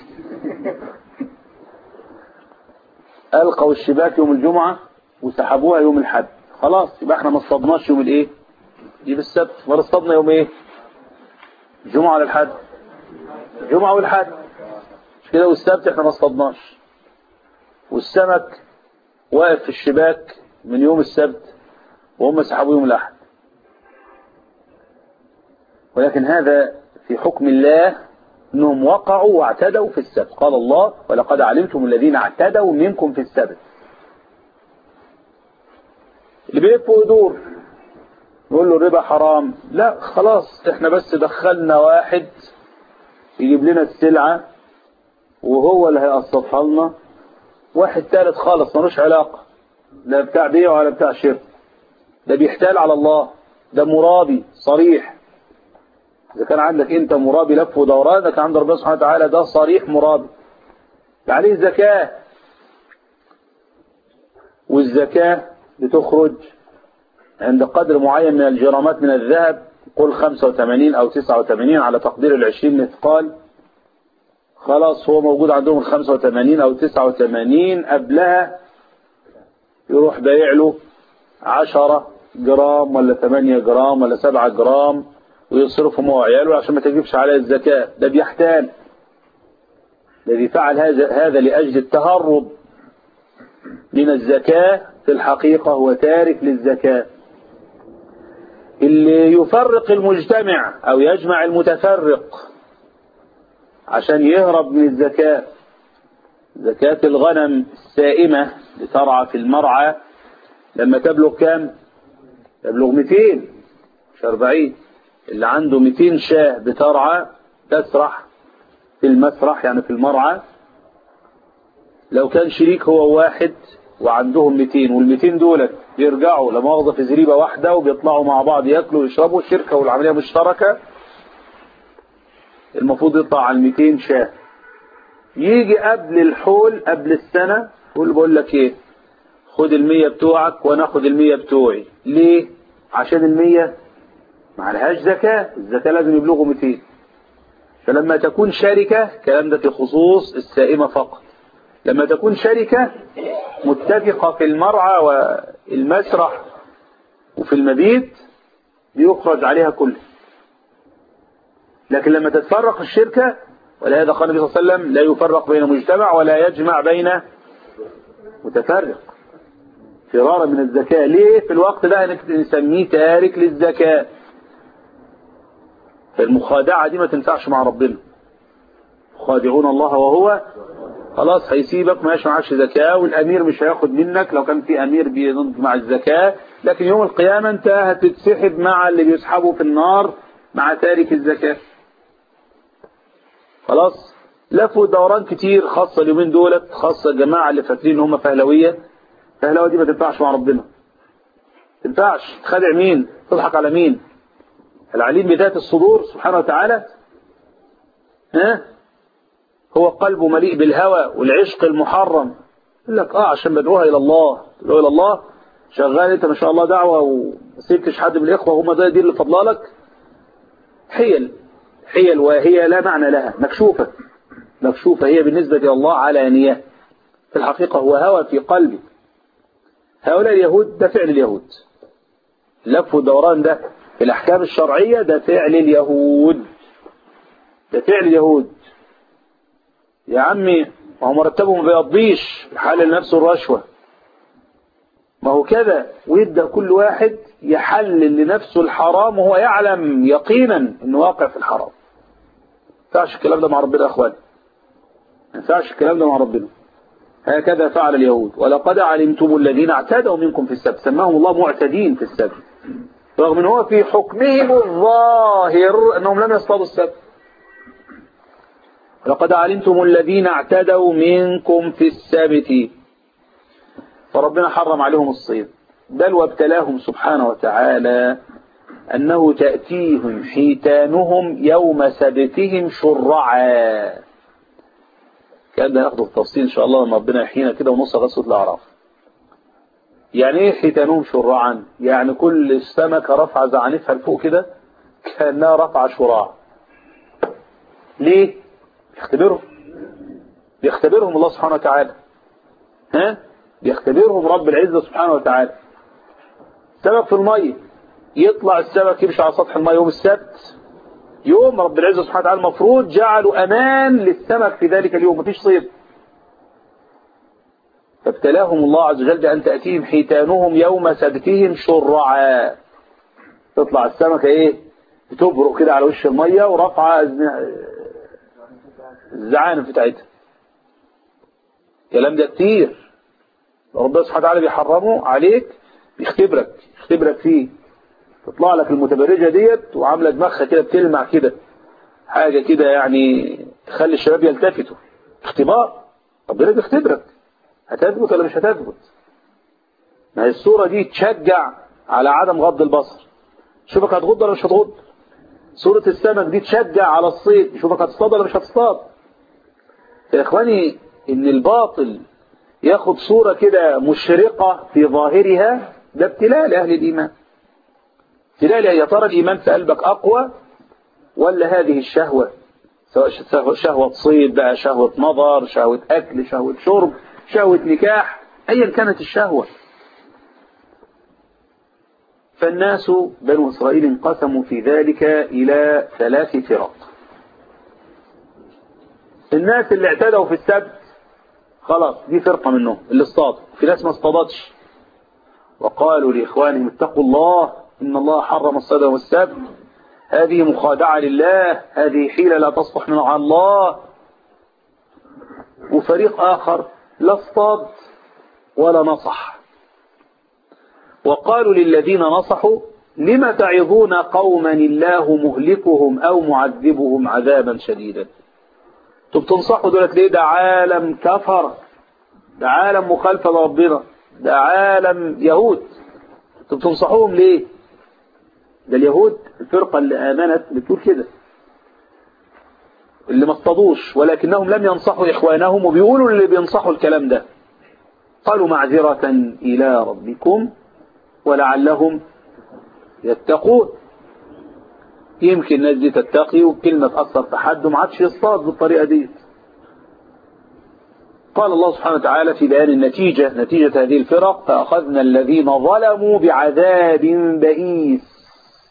S4: ألقوا الشباك يوم الجمعة وسحبوها يوم الحد. خلاص يبقى احنا ما اصطدناش يوم الايه؟ يوم السبت، ما اصطدنا يوم ايه؟ الجمعة ولا الحد؟ الجمعة والحد، مش كده؟ والسبت احنا ما اصطدناش، والسمك واقف في الشباك من يوم السبت وهم سحبوا يوم الأحد. ولكن هذا في حكم الله، انهم وقعوا واعتدوا في السبت. قال الله: ولقد علمتم الذين اعتدوا منكم في السبت. اللي بيلف ويدور نقول له الربا حرام، لا خلاص احنا بس دخلنا واحد يجيب لنا السلعة وهو اللي هيقسطها لنا، واحد ثالث خالص ملوش علاقة، لا بتاع بيع ولا بتاع شراء، ده بيحتال على الله، ده مرابي صريح. إذا كان عندك أنت مرابي لف ودوران، ده كان عند ربنا سبحانه وتعالى ده صريح مرابي عليه زكاة، والزكاة بتخرج عند قدر معين من الجرامات من الذهب، قل خمسة وثمانين أو تسعة وثمانين على تقدير العشرين مثقال، خلاص هو موجود عندهم الخمسة وثمانين أو تسعة وثمانين، قبلها يروح بايع له عشرة جرام ولا ثمانية جرام ولا سبعة جرام ويصرفهم هو وعياله عشان ما تجيبش عليه الزكاة. ده بيحتال، الذي فعل هذا هذا لأجل التهرب من الزكاة في الحقيقة هو تارك للزكاة. اللي يفرق المجتمع أو يجمع المتفرق عشان يهرب من الزكاة، زكاة الغنم السائمة لترعى في المرعى لما تبلغ كام؟ تبلغ مئتين مش أربعين. اللي عنده مئتين شاه بترعى تسرح في المسرح يعني في المرعى، لو كان شريك هو واحد وعندهم مئتين، والمئتين دولت بيرجعوا لمؤاخذة في زريبة واحدة وبيطلعوا مع بعض ياكلوا ويشربوا، الشركة والعملية مشتركة، المفروض يطلع على المئتين شاه. يجي قبل الحول قبل السنة يقول بقول لك ايه، خد المية بتوعك وانا اخد المية بتوعي. ليه؟ عشان المية معلهاش زكاة، الزكاة لازم يبلغوا مئتين. فلما تكون شركة، كلام ده في خصوص السائمة فقط، لما تكون شركة متفقة في المرعى والمسرح وفي المبيت بيخرج عليها كله. لكن لما تتفرق الشركة، ولهذا قال النبي صلى الله عليه وسلم لا يفرق بين مجتمع ولا يجمع بين متفرق فرارا من الزكاة. ليه؟ في الوقت ده نسميه تارك للزكاة. فالمخادعة دي ما تنفعش مع ربنا، خادعون الله وهو خلاص هيسيبك ما معكش زكاة، والأمير مش هياخد منك لو كان في أمير بيضد مع الزكاة، لكن يوم القيامة أنت هتتسحب مع اللي بيسحبوا في النار مع تارك الزكاة. خلاص لفوا دوران كتير، خاصة اليومين دولت، خاصة الجماعة اللي فاكرين ان هم فهلوية. فهلوية دي ما تنفعش مع ربنا، تنفعش. تخدع مين؟ تضحك على مين؟ العليم بذات الصدور سبحانه وتعالى. ها؟ هو قلبه مليء بالهوى والعشق المحرم، يقول لك اه عشان بدعوها الى الله، تدعوها الى الله شغال انت ما شاء الله دعوة وسيبتش حد من الاخوة وهم ده دي اللي فضلالك. حيل حيل وهي لا معنى لها، مكشوفة مكشوفة هي بالنسبة إلى الله علانية، في الحقيقة هو هوى في قلبي. هؤلاء اليهود ده فعل اليهود، لف ودوران ده في الأحكام الشرعية ده فعل اليهود، ده فعل اليهود. يا عمي ما هو مرتبه ما بيقضيش، يحلل نفسه الرشوة، ما هو كذا، ويبدأ كل واحد يحلل لنفسه الحرام وهو يعلم يقينا انه واقع في الحرام. ما ينفعش الكلام ده مع ربنا يا اخوان، ما ينفعش الكلام ده مع ربنا. هكذا فعل اليهود. ولقد علمتم الذين اعتدوا منكم في السبت، سماهم الله معتدين في السبت، رغم ان هو في حكمهم الظاهر انهم لم يصطادوا السبت. لقد علمتم الذين اعتدوا منكم في السبت، فربنا حرم عليهم الصيد، بل وابتلاهم سبحانه وتعالى أنه تأتيهم حيتانهم يوم سبتهم شرعا. كان ده ناخده التفصيل إن شاء الله لما ربنا يحيينا كده ونص غزوة الأعراف. يعني إيه حيتانهم شرعا؟ يعني كل سمكة رفع زعنفها لفوق كده كأنها رفع شراع. ليه؟ بيختبرهم بيختبرهم الله سبحانه وتعالى، ها؟ بيختبرهم رب العزة سبحانه وتعالى. سمك في المية، يطلع السمك يمشي على سطح المية يوم السبت، يوم رب العزة سبحانه وتعالى المفروض جعلوا أمان للسمك في ذلك اليوم، مفيش صيد. فابتلاهم الله عز وجل بأن تأتيهم حيتانهم يوم سبتهم شرعا. تطلع السمكة ايه؟ بتبرق كده على وش المية ورفع الزعانف بتاعتها. كلام ده كتير ربنا سبحانه وتعالى بيحرمه عليك يختبرك يختبرك فيه. تطلع لك المتبرجة ديت وعاملة دماغها كده بتلمع كده، حاجة كده يعني تخلي الشباب يلتفتوا. اختبار، ربنا بيختبرك، هتثبت ولا مش هتثبت. ما هي الصورة دي تشجع على عدم غض البصر، شوفك هتغض ولا مش هتغض. صورة السمك دي تشجع على الصيد، شوفك هتصطاد ولا مش هتصطاد. يا إخواني إن الباطل ياخد صورة كده مشرقة في ظاهرها، ده ابتلاء لأهل الإيمان. ابتلاء، يا ترى الإيمان في قلبك أقوى ولا هذه الشهوة، سواء شهوة صيد بقى، شهوة نظر، شهوة أكل، شهوة شرب، شهوة نكاح، أيا كانت الشهوة. فالناس بنو إسرائيل انقسموا في ذلك إلى ثلاث فرق. الناس اللي اعتدوا في السبت خلاص دي فرقة منهم اللي اصطادوا، في ناس ما اصطادتش وقالوا لإخوانهم اتقوا الله إن الله حرم الصيد والسبت، هذه مخادعة لله، هذه حيلة لا تصلح من الله. وفريق آخر لا اصطاد ولا نصح، وقالوا للذين نصحوا لم تعظون قوما الله مهلكهم أو معذبهم عذابا شديدا. انتوا بتنصحوا دولت ليه؟ ده عالم كفر، ده عالم مخالفة لربنا، ده عالم يهود، انتوا بتنصحوهم ليه؟ ده اليهود الفرقة اللي آمنت بتقول كده، اللي ما اصطادوش ولكنهم لم ينصحوا إخوانهم وبيقولوا اللي بينصحوا الكلام ده. قالوا معذرة إلى ربكم ولعلهم يتقون. يمكن الناس دي تتقي وكلمة تأثر في حد وما عادش يصطاد بالطريقة دي. قال الله سبحانه وتعالى في بيان النتيجة، نتيجة هذه الفرق: فأخذنا الذين ظلموا بعذاب بئيس.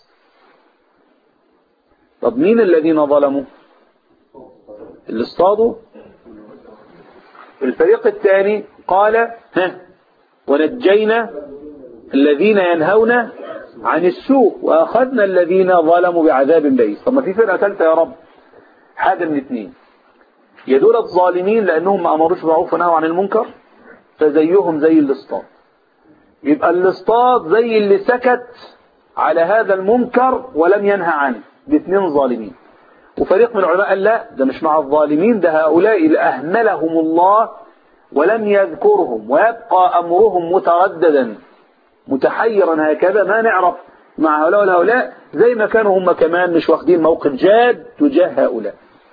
S4: طب مين الذين ظلموا؟ اللي اصطادوا. الفريق الثاني قال ها ونجينا الذين ينهون عن السوء وأخذنا الذين ظلموا بعذاب بئيس. طب ما في فرقة ثالثة يا رب؟ حاجة من اثنين، يا دول الظالمين لأنهم ما أمروش بالمعروف ونهوا عن المنكر فزيهم زي اللي اصطاد، يبقى اللي اصطاد زي اللي سكت على هذا المنكر ولم ينهى عنه، باثنين ظالمين. وفريق من العلماء قال لا، ده مش مع الظالمين، ده هؤلاء اللي أهملهم الله ولم يذكرهم ويبقى أمرهم مترددا متحيرا هكذا، ما نعرف مع هؤلاء والهؤلاء، زي ما كانوا هم كمان مش واخدين موقف جاد تجاه هؤلاء.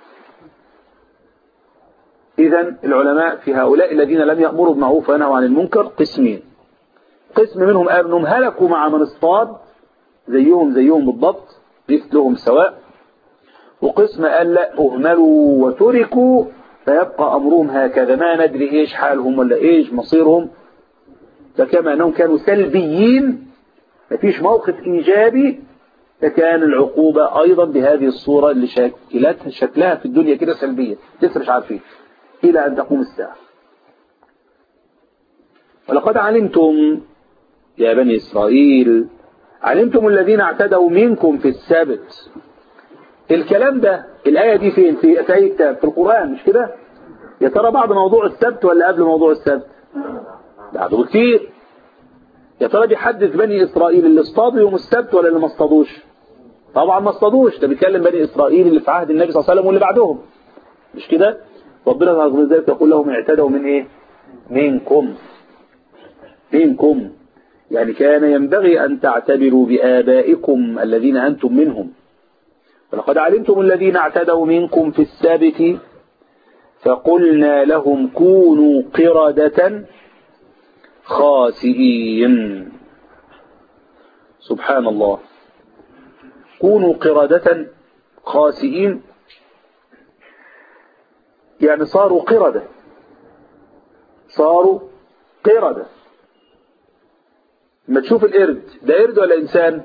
S4: إذن العلماء في هؤلاء الذين لم يأمروا بالمعروف وينهوا عن المنكر قسمين. قسم منهم قالوا انهم هلكوا مع من اصطاد زيهم زيهم بالضبط، مثلهم سواء. وقسم قال لا، اهملوا وتركوا فيبقى أمرهم هكذا، ما ندري إيش حالهم ولا إيش مصيرهم. فكما أنهم كانوا سلبيين مفيش موقف إيجابي، فكان العقوبة أيضا بهذه الصورة اللي شكلتها شكلها في الدنيا كده سلبية، لسه مش عارفين إلى أن تقوم الساعة. ولقد علمتم يا بني إسرائيل، علمتم الذين اعتدوا منكم في السبت. الكلام ده الآية دي فين؟ في أي كتاب؟ في القرآن مش كده؟ يا ترى بعد موضوع السبت ولا قبل موضوع السبت؟ بعده كتير. يا ترى بيحدث بني إسرائيل اللي اصطادوا يوم السبت ولا اللي ما اصطادوش؟ طبعا ما اصطادوش، ده بيتكلم بني إسرائيل اللي في عهد النبي صلى الله عليه وسلم واللي بعدهم مش كده؟ ربنا عز وجل يقول لهم اعتدوا من ايه؟ منكم. منكم يعني كان ينبغي أن تعتبروا بآبائكم الذين أنتم منهم. ولقد علمتم الذين اعتدوا منكم في السبت فقلنا لهم كونوا قردة خاسئين. سبحان الله، كونوا قردة خاسئين، يعني صاروا قردة، صاروا قردة. ما تشوف القرد ده قرد ولا إنسان؟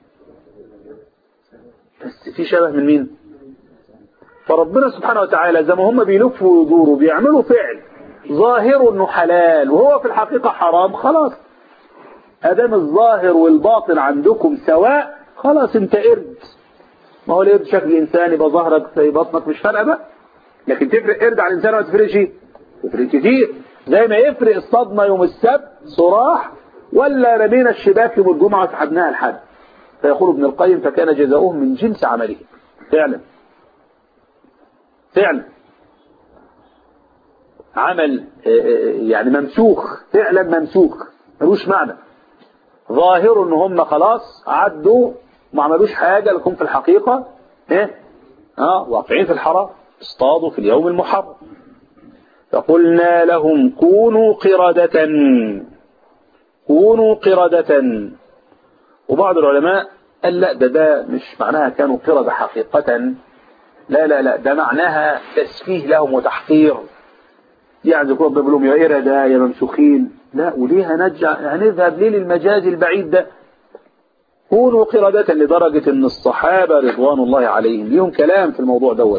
S4: بس في شبه من مين؟ فربنا سبحانه وتعالى زي ما هم بيلفوا ويدوروا بيعملوا فعل ظاهر انه حلال وهو في الحقيقة حرام، خلاص ادام الظاهر والباطن عندكم سواء خلاص انت قرد. ما هو القرد شكل انسان يبقى ظهرك زي بطنك مش فارقه بقى، لكن تفرق قرد عن انسان ولا تفرقش؟ تفرق كتير. زي ما يفرق الصدمة يوم السبت صراح ولا رمينا الشباك يوم الجمعة وسحبناها الحد. فيقول ابن القيم فكان جزاؤهم من جنس عمله. فعلا فعلا عمل يعني ممسوخ، فعلا ممسوخ ملوش معنى. ظاهر ان هم خلاص عدوا ما عملوش حاجة، لكم في الحقيقة ايه اه واقعين في الحرام، اصطادوا في اليوم المحرم. فقلنا لهم كونوا قردة، كونوا قردة. وبعض العلماء قال لا ده ده مش معناها كانوا قردة حقيقة، لا لا لا ده معناها تسفيه لهم وتحقير، يعني يقول بيقول لهم يا قردة يا ممسوخين. لا، وليه هنرجع هنذهب ليه للمجاز البعيد ده؟ كونوا قردة، لدرجة ان الصحابة رضوان الله عليهم ليهم كلام في الموضوع دوت.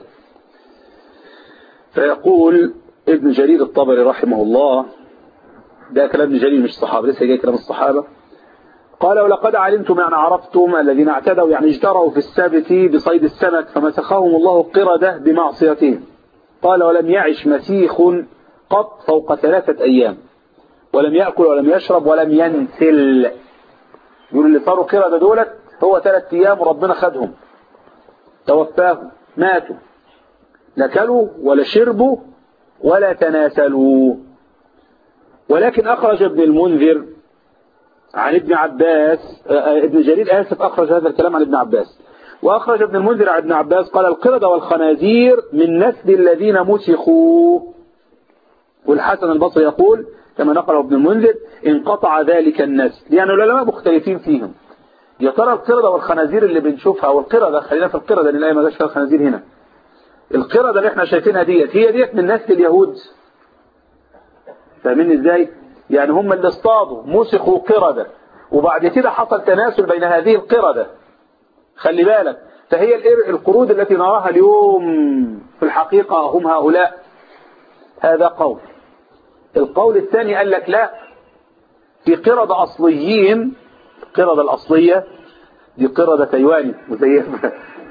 S4: فيقول ابن جرير الطبري رحمه الله، ده كلام ابن جرير مش الصحابة، لسه جاي كلام الصحابة. قال ولقد علمتم يعني عرفتم الذين اعتدوا يعني اجتروا في السبت بصيد السمك فمسخهم الله قردة بمعصيتهم. قال ولم يعش مسيخ قط فوق ثلاثة أيام، ولم يأكل ولم يشرب ولم ينسل. يقول اللي صاروا قردة دولت هو ثلاث أيام وربنا خدهم توفاهم ماتوا، لا كلوا ولا شربوا ولا تناسلوا. ولكن أخرج ابن المنذر عن ابن عباس، ابن جرير آسف أخرج هذا الكلام عن ابن عباس، وأخرج ابن المنذر عن ابن عباس قال القردة والخنازير من نسل الذين مسخوا. والحسن البصري يقول كما نقله ابن المنذر انقطع ذلك النسل، يعني العلماء مختلفين فيهم. يا ترى القردة والخنازير اللي بنشوفها، والقردة خلينا في القردة لأن الآية ما جاش فيها الخنازير هنا، القردة اللي احنا شايفينها ديت هي ديت من نسل اليهود؟ فاهمين ازاي؟ يعني هم اللي اصطادوا مسخوا قردة وبعد كده حصل تناسل بين هذه القردة، خلي بالك. فهي القرود التي نراها اليوم في الحقيقة هم هؤلاء. هذا قول. القول الثاني قال لك لا، في قردة أصليين، القردة الأصلية دي قردة تايواني مزيفة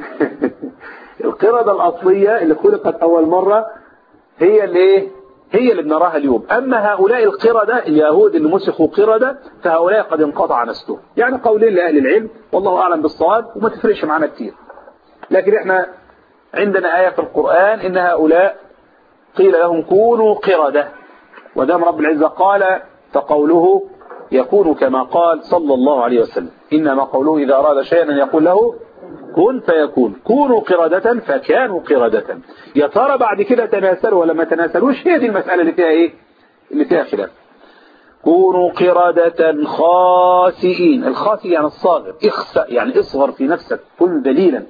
S4: القردة الأصلية اللي خلقت أول مرة هي اللي ايه؟ هي اللي بنراها اليوم. أما هؤلاء القردة اليهود اللي مسخوا قردة فهؤلاء قد انقطع نسله. يعني قولين لأهل العلم والله أعلم بالصواب وما تفرقش معنا كتير. لكن احنا عندنا آية في القرآن إن هؤلاء قيل لهم كونوا قردة، ودام رب العزة قال فقوله يكون كما قال صلى الله عليه وسلم، إنما قوله إذا أراد شيئا أن يقول له كن فيكون. كونوا قردة فكانوا قردة. يا ترى بعد كده تناسلوا ولا ما تناسلوش؟ هي دي المسألة اللي فيها ايه؟ اللي فيها خلاف. كونوا قردة خاسئين. الخاسئ يعني الصاغر، اخسأ يعني اصغر في نفسك، كن دليلا.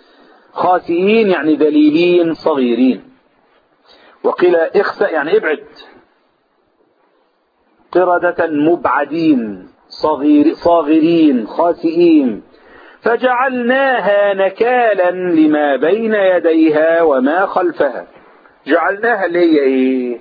S4: خاسئين يعني دليلين صغيرين. وقيل اخسأ يعني ابعد. قردة مبعدين صغير صاغرين خاسئين. فجعلناها نكالا لما بين يديها وما خلفها. جعلناها اللي هي ايه؟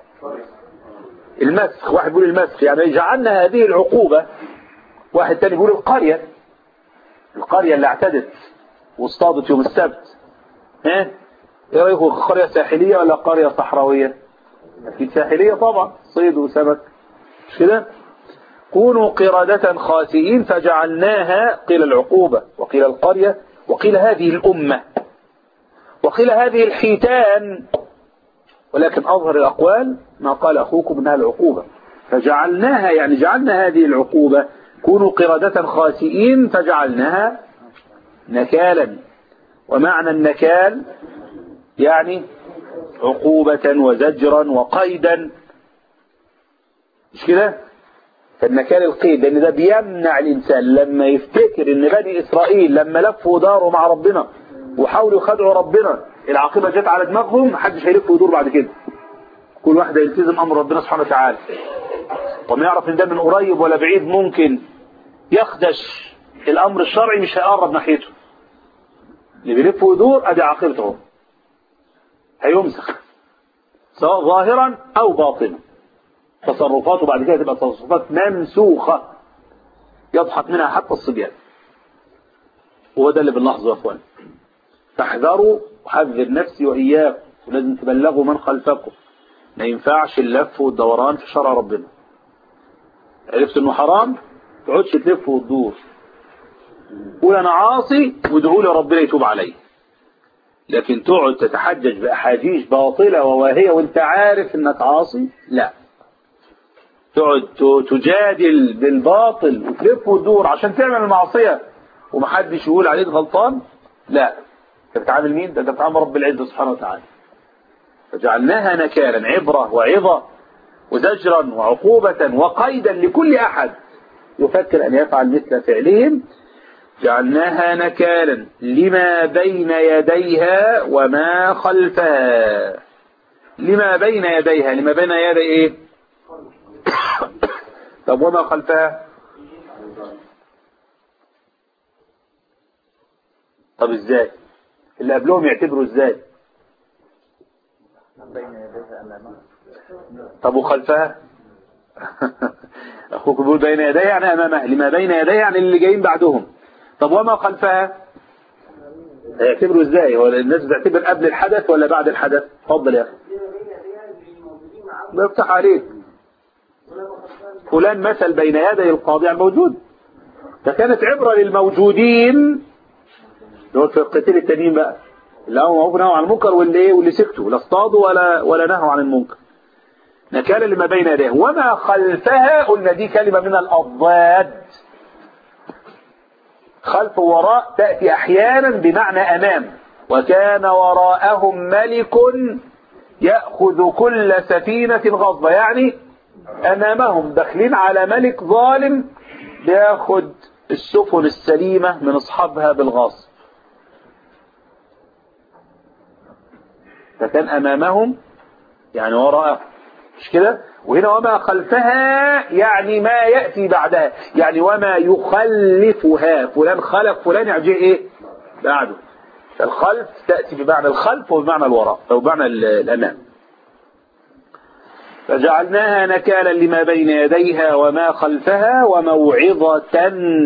S4: المسخ. واحد يقول المسخ يعني جعلنا هذه العقوبة، واحد تاني يقول القرية، القرية اللي اعتدت واصطادت يوم السبت. ها ايه رايكم؟ قرية ساحلية ولا قرية صحراوية؟ اكيد ساحلية طبعا، صيد وسمك مش كده؟ كونوا قردة خاسئين فجعلناها، قيل العقوبة وقيل القرية وقيل هذه الأمة وقيل هذه الحيتان، ولكن أظهر الأقوال ما قال أخوكم إنها العقوبة. فجعلناها يعني جعلنا هذه العقوبة كونوا قردة خاسئين فجعلناها نكالا. ومعنى النكال يعني عقوبة وزجرا وقيدا، مش كده؟ فالنكال القيد، لأن ده بيمنع الإنسان لما يفتكر إن بني إسرائيل لما لفوا وداروا مع ربنا وحاولوا يخدعوا ربنا العاقبة جت على دماغهم، محدش هيلف ويدور بعد كده. كل واحد يلتزم أمر ربنا سبحانه وتعالى، وما يعرف إن ده من قريب ولا بعيد ممكن يخدش الأمر الشرعي مش هيقرب ناحيته. اللي بيلف ويدور أدي عاقبته، هيمسخ سواء ظاهرا أو باطنا. تصرفاته بعد كده تبقى تصرفات ممسوخة يضحك منها حتى الصبيان. وهو ده اللي بنلاحظه يا اخوان. فاحذروا وحذر نفسي وإياكم، ولازم تبلغوا من خلفكم. ما ينفعش اللف والدوران في شرع ربنا. عرفت انه حرام تقعدش تلف وتدور، قول انا عاصي وادعوا لي ربنا يتوب علي. لكن تقعد تتحجج باحاجيج باطله وواهيه وانت عارف انك عاصي، لا. تقعد تجادل بالباطل وتلف وتدور عشان تعمل المعصيه ومحدش يقول عليك غلطان، لا. انت بتعامل مين؟ ده انت بتعامل رب العزه سبحانه وتعالى. فجعلناها نكالا، عبره وعظه وزجرا وعقوبه وقيدا لكل احد يفكر ان يفعل مثل فعلهم. جعلناها نكالا لما بين يديها وما خلفها. لما بين يديها، لما بين يدي ايه؟ طب وما خلفها؟ طب ازاي؟ اللي قبلهم يعتبروا ازاي؟ طب وخلفها؟ اخوك بيقول بين يديها يعني امامها، لما بين يديها يعني اللي جايين بعدهم. طب وما خلفها؟ هيعتبروا ازاي؟ هو الناس بتعتبر قبل الحدث ولا بعد الحدث؟ اتفضل يا اخي. الله يفتح عليك. فلان مثل بين يدي القاضي الموجود، فكانت عبرة للموجودين اللي هو الفرقتين التانيين بقى، اللي هم نهوا عن المنكر واللي ايه واللي سكتوا لا اصطادوا ولا ولا نهوا عن المنكر. نكالا لما بين يديه. وما خلفها قلنا دي كلمة من الأضداد. خلف وراء تأتي أحيانا بمعنى أمام. وكان وراءهم ملك يأخذ كل سفينة غصبا، يعني أمامهم داخلين على ملك ظالم بياخد السفن السليمة من أصحابها بالغصب. فكان أمامهم يعني وراءهم، مش كده؟ وهنا وما خلفها يعني ما يأتي بعدها، يعني وما يخلفها. فلان خلف فلان يعني ايه بعده. فالخلف تأتي بمعنى الخلف وبمعنى الوراء أو بمعنى الأمام. فجعلناها نكالا لما بين يديها وما خلفها وموعظة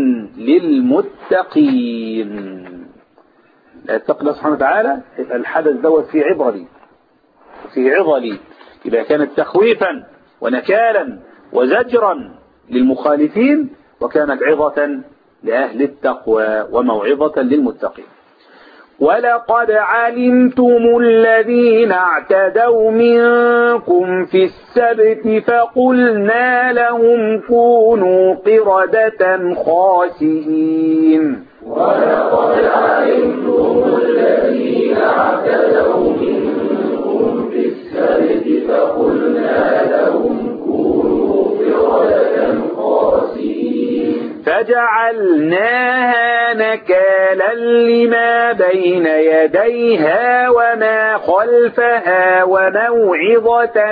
S4: للمتقين. اتق الله سبحانه وتعالى، الحدث دوت فيه عبرة لي فيه عظة لي. إذا كانت تخويفا ونكالا وزجرا للمخالفين، وكانت عظة لأهل التقوى وموعظة للمتقين. ولقد علمتم الذين اعتدوا منكم في السبت فقلنا لهم كونوا قردة خاسئين.
S1: ولقد علمتم الذين اعتدوا منكم في السبت فقلنا لهم كونوا قردة خاسئين.
S4: فجعلناها نكالا لما بين يديها وما خلفها وموعظة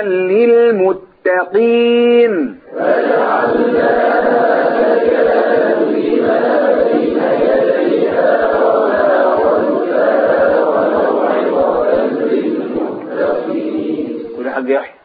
S4: للمتقين.
S1: فجعلناها نكالا لما بين يديها وما خلفها وموعظة للمتقين.
S4: كل حاجة يحيى.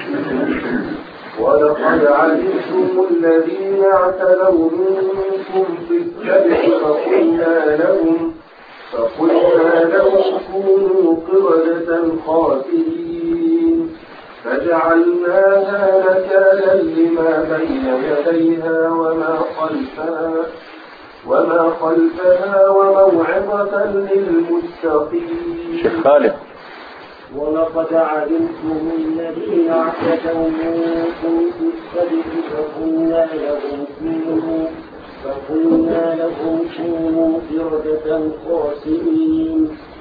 S7: ولقد علمتم الذين اعتدوا منكم في السبت فقلنا لهم فقلنا لهم كونوا قردة خاسئين. فجعلناها نكالا لما بين يديها وما خلفها وما خلفها وموعظة للمتقين.
S4: شيخ خالد.
S8: ولقد علمتم الذين اعتدوا منكم في السبت فقلنا لهم كونوا فقلنا لهم كونوا قردة خاسئين.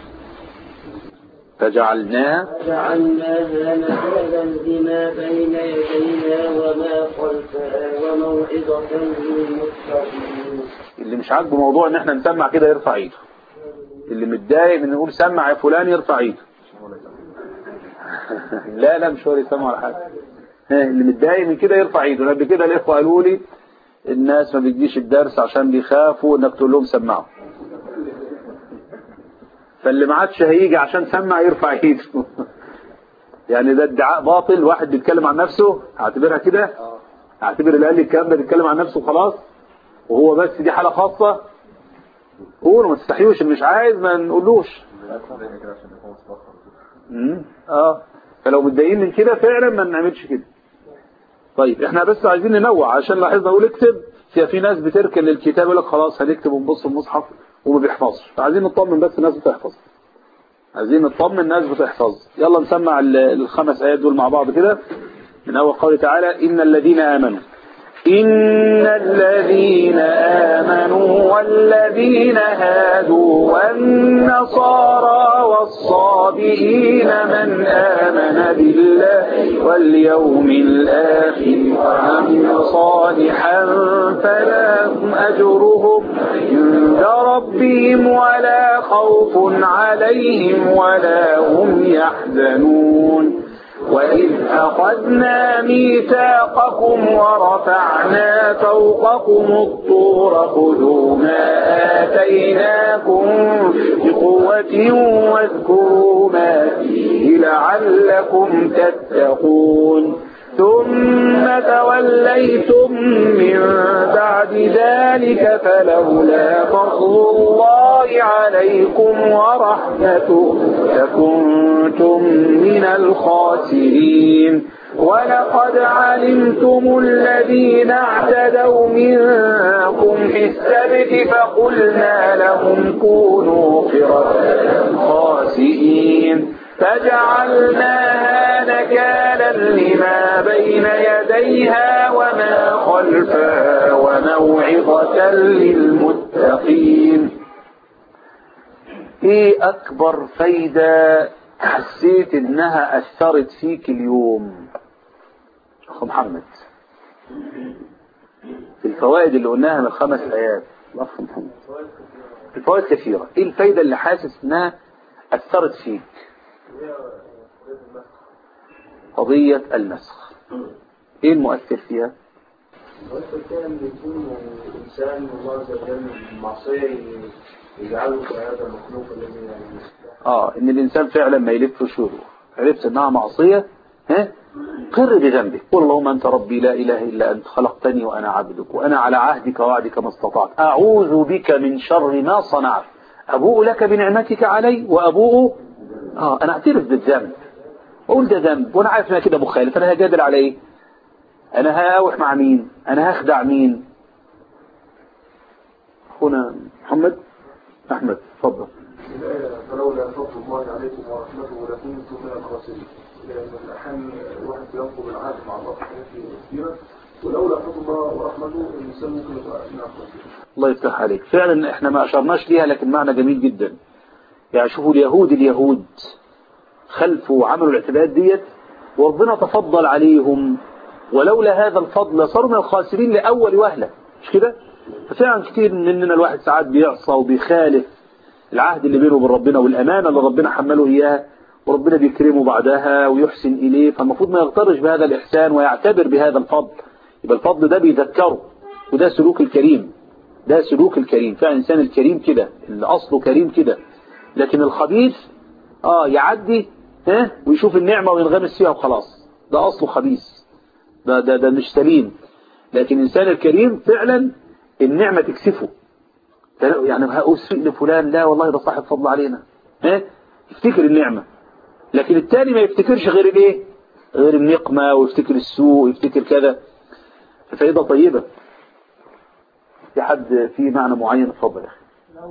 S4: فجعلناها
S8: فجعلناها نكالا لما بين يديها وما خلفها وموعظة للمتقين.
S4: اللي مش عاجبه موضوع ان احنا نسمع كده يرفع ايده. اللي متضايق من نقول سمع يا فلان يرفع ايده. لا لا مش هو اللي يسمع على حاجه. اللي متضايق من كده يرفع ايده. قبل كده الاخوه قالوا لي الناس ما بتجيش الدرس عشان بيخافوا انك تقول لهم سمعوا. فاللي ما عادش هيجي عشان سمع يرفع ايده. يعني ده ادعاء باطل. واحد بيتكلم عن نفسه اعتبرها كده، اعتبر اللي قال لي الكلام ده بيتكلم عن نفسه خلاص، وهو بس دي حاله خاصه. قولوا ما تستحيوش، اللي مش عايز ما نقولوش. امم اه فلو متضايقين من كده فعلا ما نعملش كده. طيب احنا بس عايزين ننوع عشان لاحظنا نقول اكتب، في في ناس بتركن للكتاب يقول لك خلاص هنكتب ونبص المصحف وما بيحفظش، فعايزين نطمن بس الناس بتحفظ، عايزين نطمن الناس بتحفظ. يلا نسمع الخمس آيات دول مع بعض كده من أول قوله تعالى إن الذين آمنوا إن الذين آمنوا والذين هادوا والنصارى والصابئين من آمن بالله واليوم الآخر وعمل صالحا فلهم أجرهم عند ربهم ولا خوف عليهم ولا هم يحزنون وإذ أخذنا ميثاقكم ورفعنا فوقكم الطور خذوا ما آتيناكم بقوة واذكروا ما فيه لعلكم تتقون ثم توليتم من بعد ذلك فلولا فضل الله عليكم ورحمته لكنتم من الخاسرين ولقد علمتم الذين اعتدوا منكم في السبت فقلنا لهم كونوا قردة خاسئين فجعلناها نكالا لما بين يديها وما خلفها وموعظة للمتقين. ايه اكبر فايدة حسيت انها اثرت فيك اليوم اخو محمد في الفوائد اللي قلناها من الخمس ايات؟ اخو محمد الفوائد كثيرة. ايه الفايدة اللي حاسس انها اثرت فيك؟ قضية النسخ. ايه المؤثر فيها؟
S7: المؤثر فيها ان يكون انسان الله عز وجل معصية يجعله في هذا المخلوق الذي يعني
S4: اه ان الانسان فعلا ما يلف شروع عرفت انها معصية، ها قر بذنبك قل اللهم انت ربي لا اله الا انت خلقتني وانا عبدك وانا على عهدك ووعدك ما استطعت اعوذ بك من شر ما صنعت ابوء لك بنعمتك علي وابوء اه انا اعترف بالذنب اقول ده ذنب وانا عارف انها كده مخالف، انا هجادل على ايه؟ انا هاوح مع مين؟ انا هخدع مين؟ اخونا محمد احمد اتفضل.
S7: فلولا فضل الله عليكم ورحمته لكنتم من الخاسرين. لان الاحيان الواحد بينقض العهد مع الله في حاجات كثيره ولولا فضل الله ورحمته الانسان ممكن يبقى من الخاسرين.
S4: الله يفتح عليك. فعلا احنا ما اشرناش ليها لكن معنى جميل جدا. يعني شوفوا اليهود اليهود خلفوا وعملوا الاعتبارات ديت وربنا تفضل عليهم ولولا هذا الفضل صاروا من الخاسرين لأول وهلة، مش كده؟ ففعلا كتير مننا الواحد ساعات بيعصى وبيخالف العهد اللي بينه وبين ربنا والأمانة اللي ربنا حمله إياها وربنا بيكرمه بعدها ويحسن إليه، فالمفروض ما يغترش بهذا الإحسان ويعتبر بهذا الفضل. يبقى الفضل ده بيذكره وده سلوك الكريم، ده سلوك الكريم. فعلا الإنسان الكريم كده اللي أصله كريم كده، لكن الخبيث آه يعدي ها ويشوف النعمة وينغمس فيها وخلاص، ده أصله خبيث، ده ده ده مش سليم. لكن الإنسان الكريم فعلا النعمة تكسفه، يعني هأسفق لفلان لا والله ده صاحب فضل علينا، ها يفتكر النعمة. لكن التاني ما يفتكرش غير الايه؟ غير النقمة ويفتكر السوء ويفتكر كذا. فايدة طيبة. في حد في معنى معين؟ اتفضل يا اخي.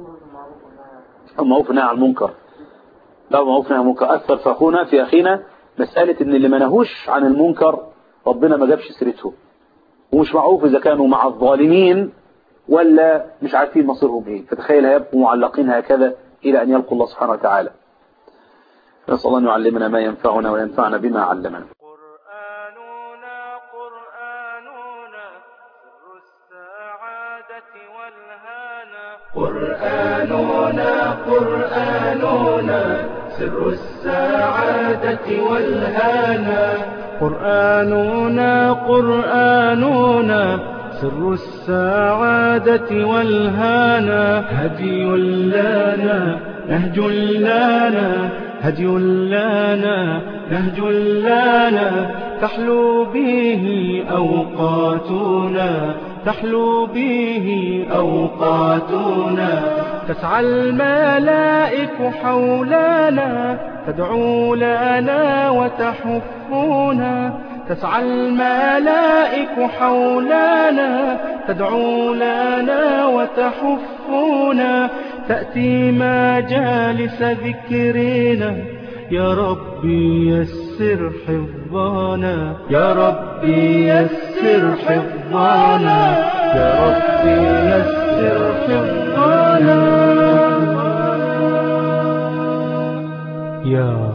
S4: المعروف والنهي عن المنكر. لا معروف والنهي عن المنكر اثر في اخونا في اخينا مسألة ان اللي ما نهوش عن المنكر ربنا ما جابش سيرتهم، ومش معروف اذا كانوا مع الظالمين ولا مش عارفين مصيرهم ايه، فتخيل هيبقوا معلقين هكذا الى ان يلقوا الله سبحانه وتعالى. نسأل الله أن يعلمنا ما ينفعنا وينفعنا بما علمنا.
S9: قرآننا قرآننا سر السعادة والهانا قرآننا قرآننا سر السعادة والهانا قرآننا قرآننا سر السعادة والهانا هدي لنا نهج لنا هدي لنا نهج لنا تحلو به أوقاتنا تحلو به أوقاتنا تسعى الملائك حولنا تدعو لنا وتحفنا تسعى الملائك حولنا تدعو لنا وتحفنا تأتي مجالس ذكرنا يا ربي يسر حفظنا يا ربي يسر حفظنا يا ربي يسر حفظنا يا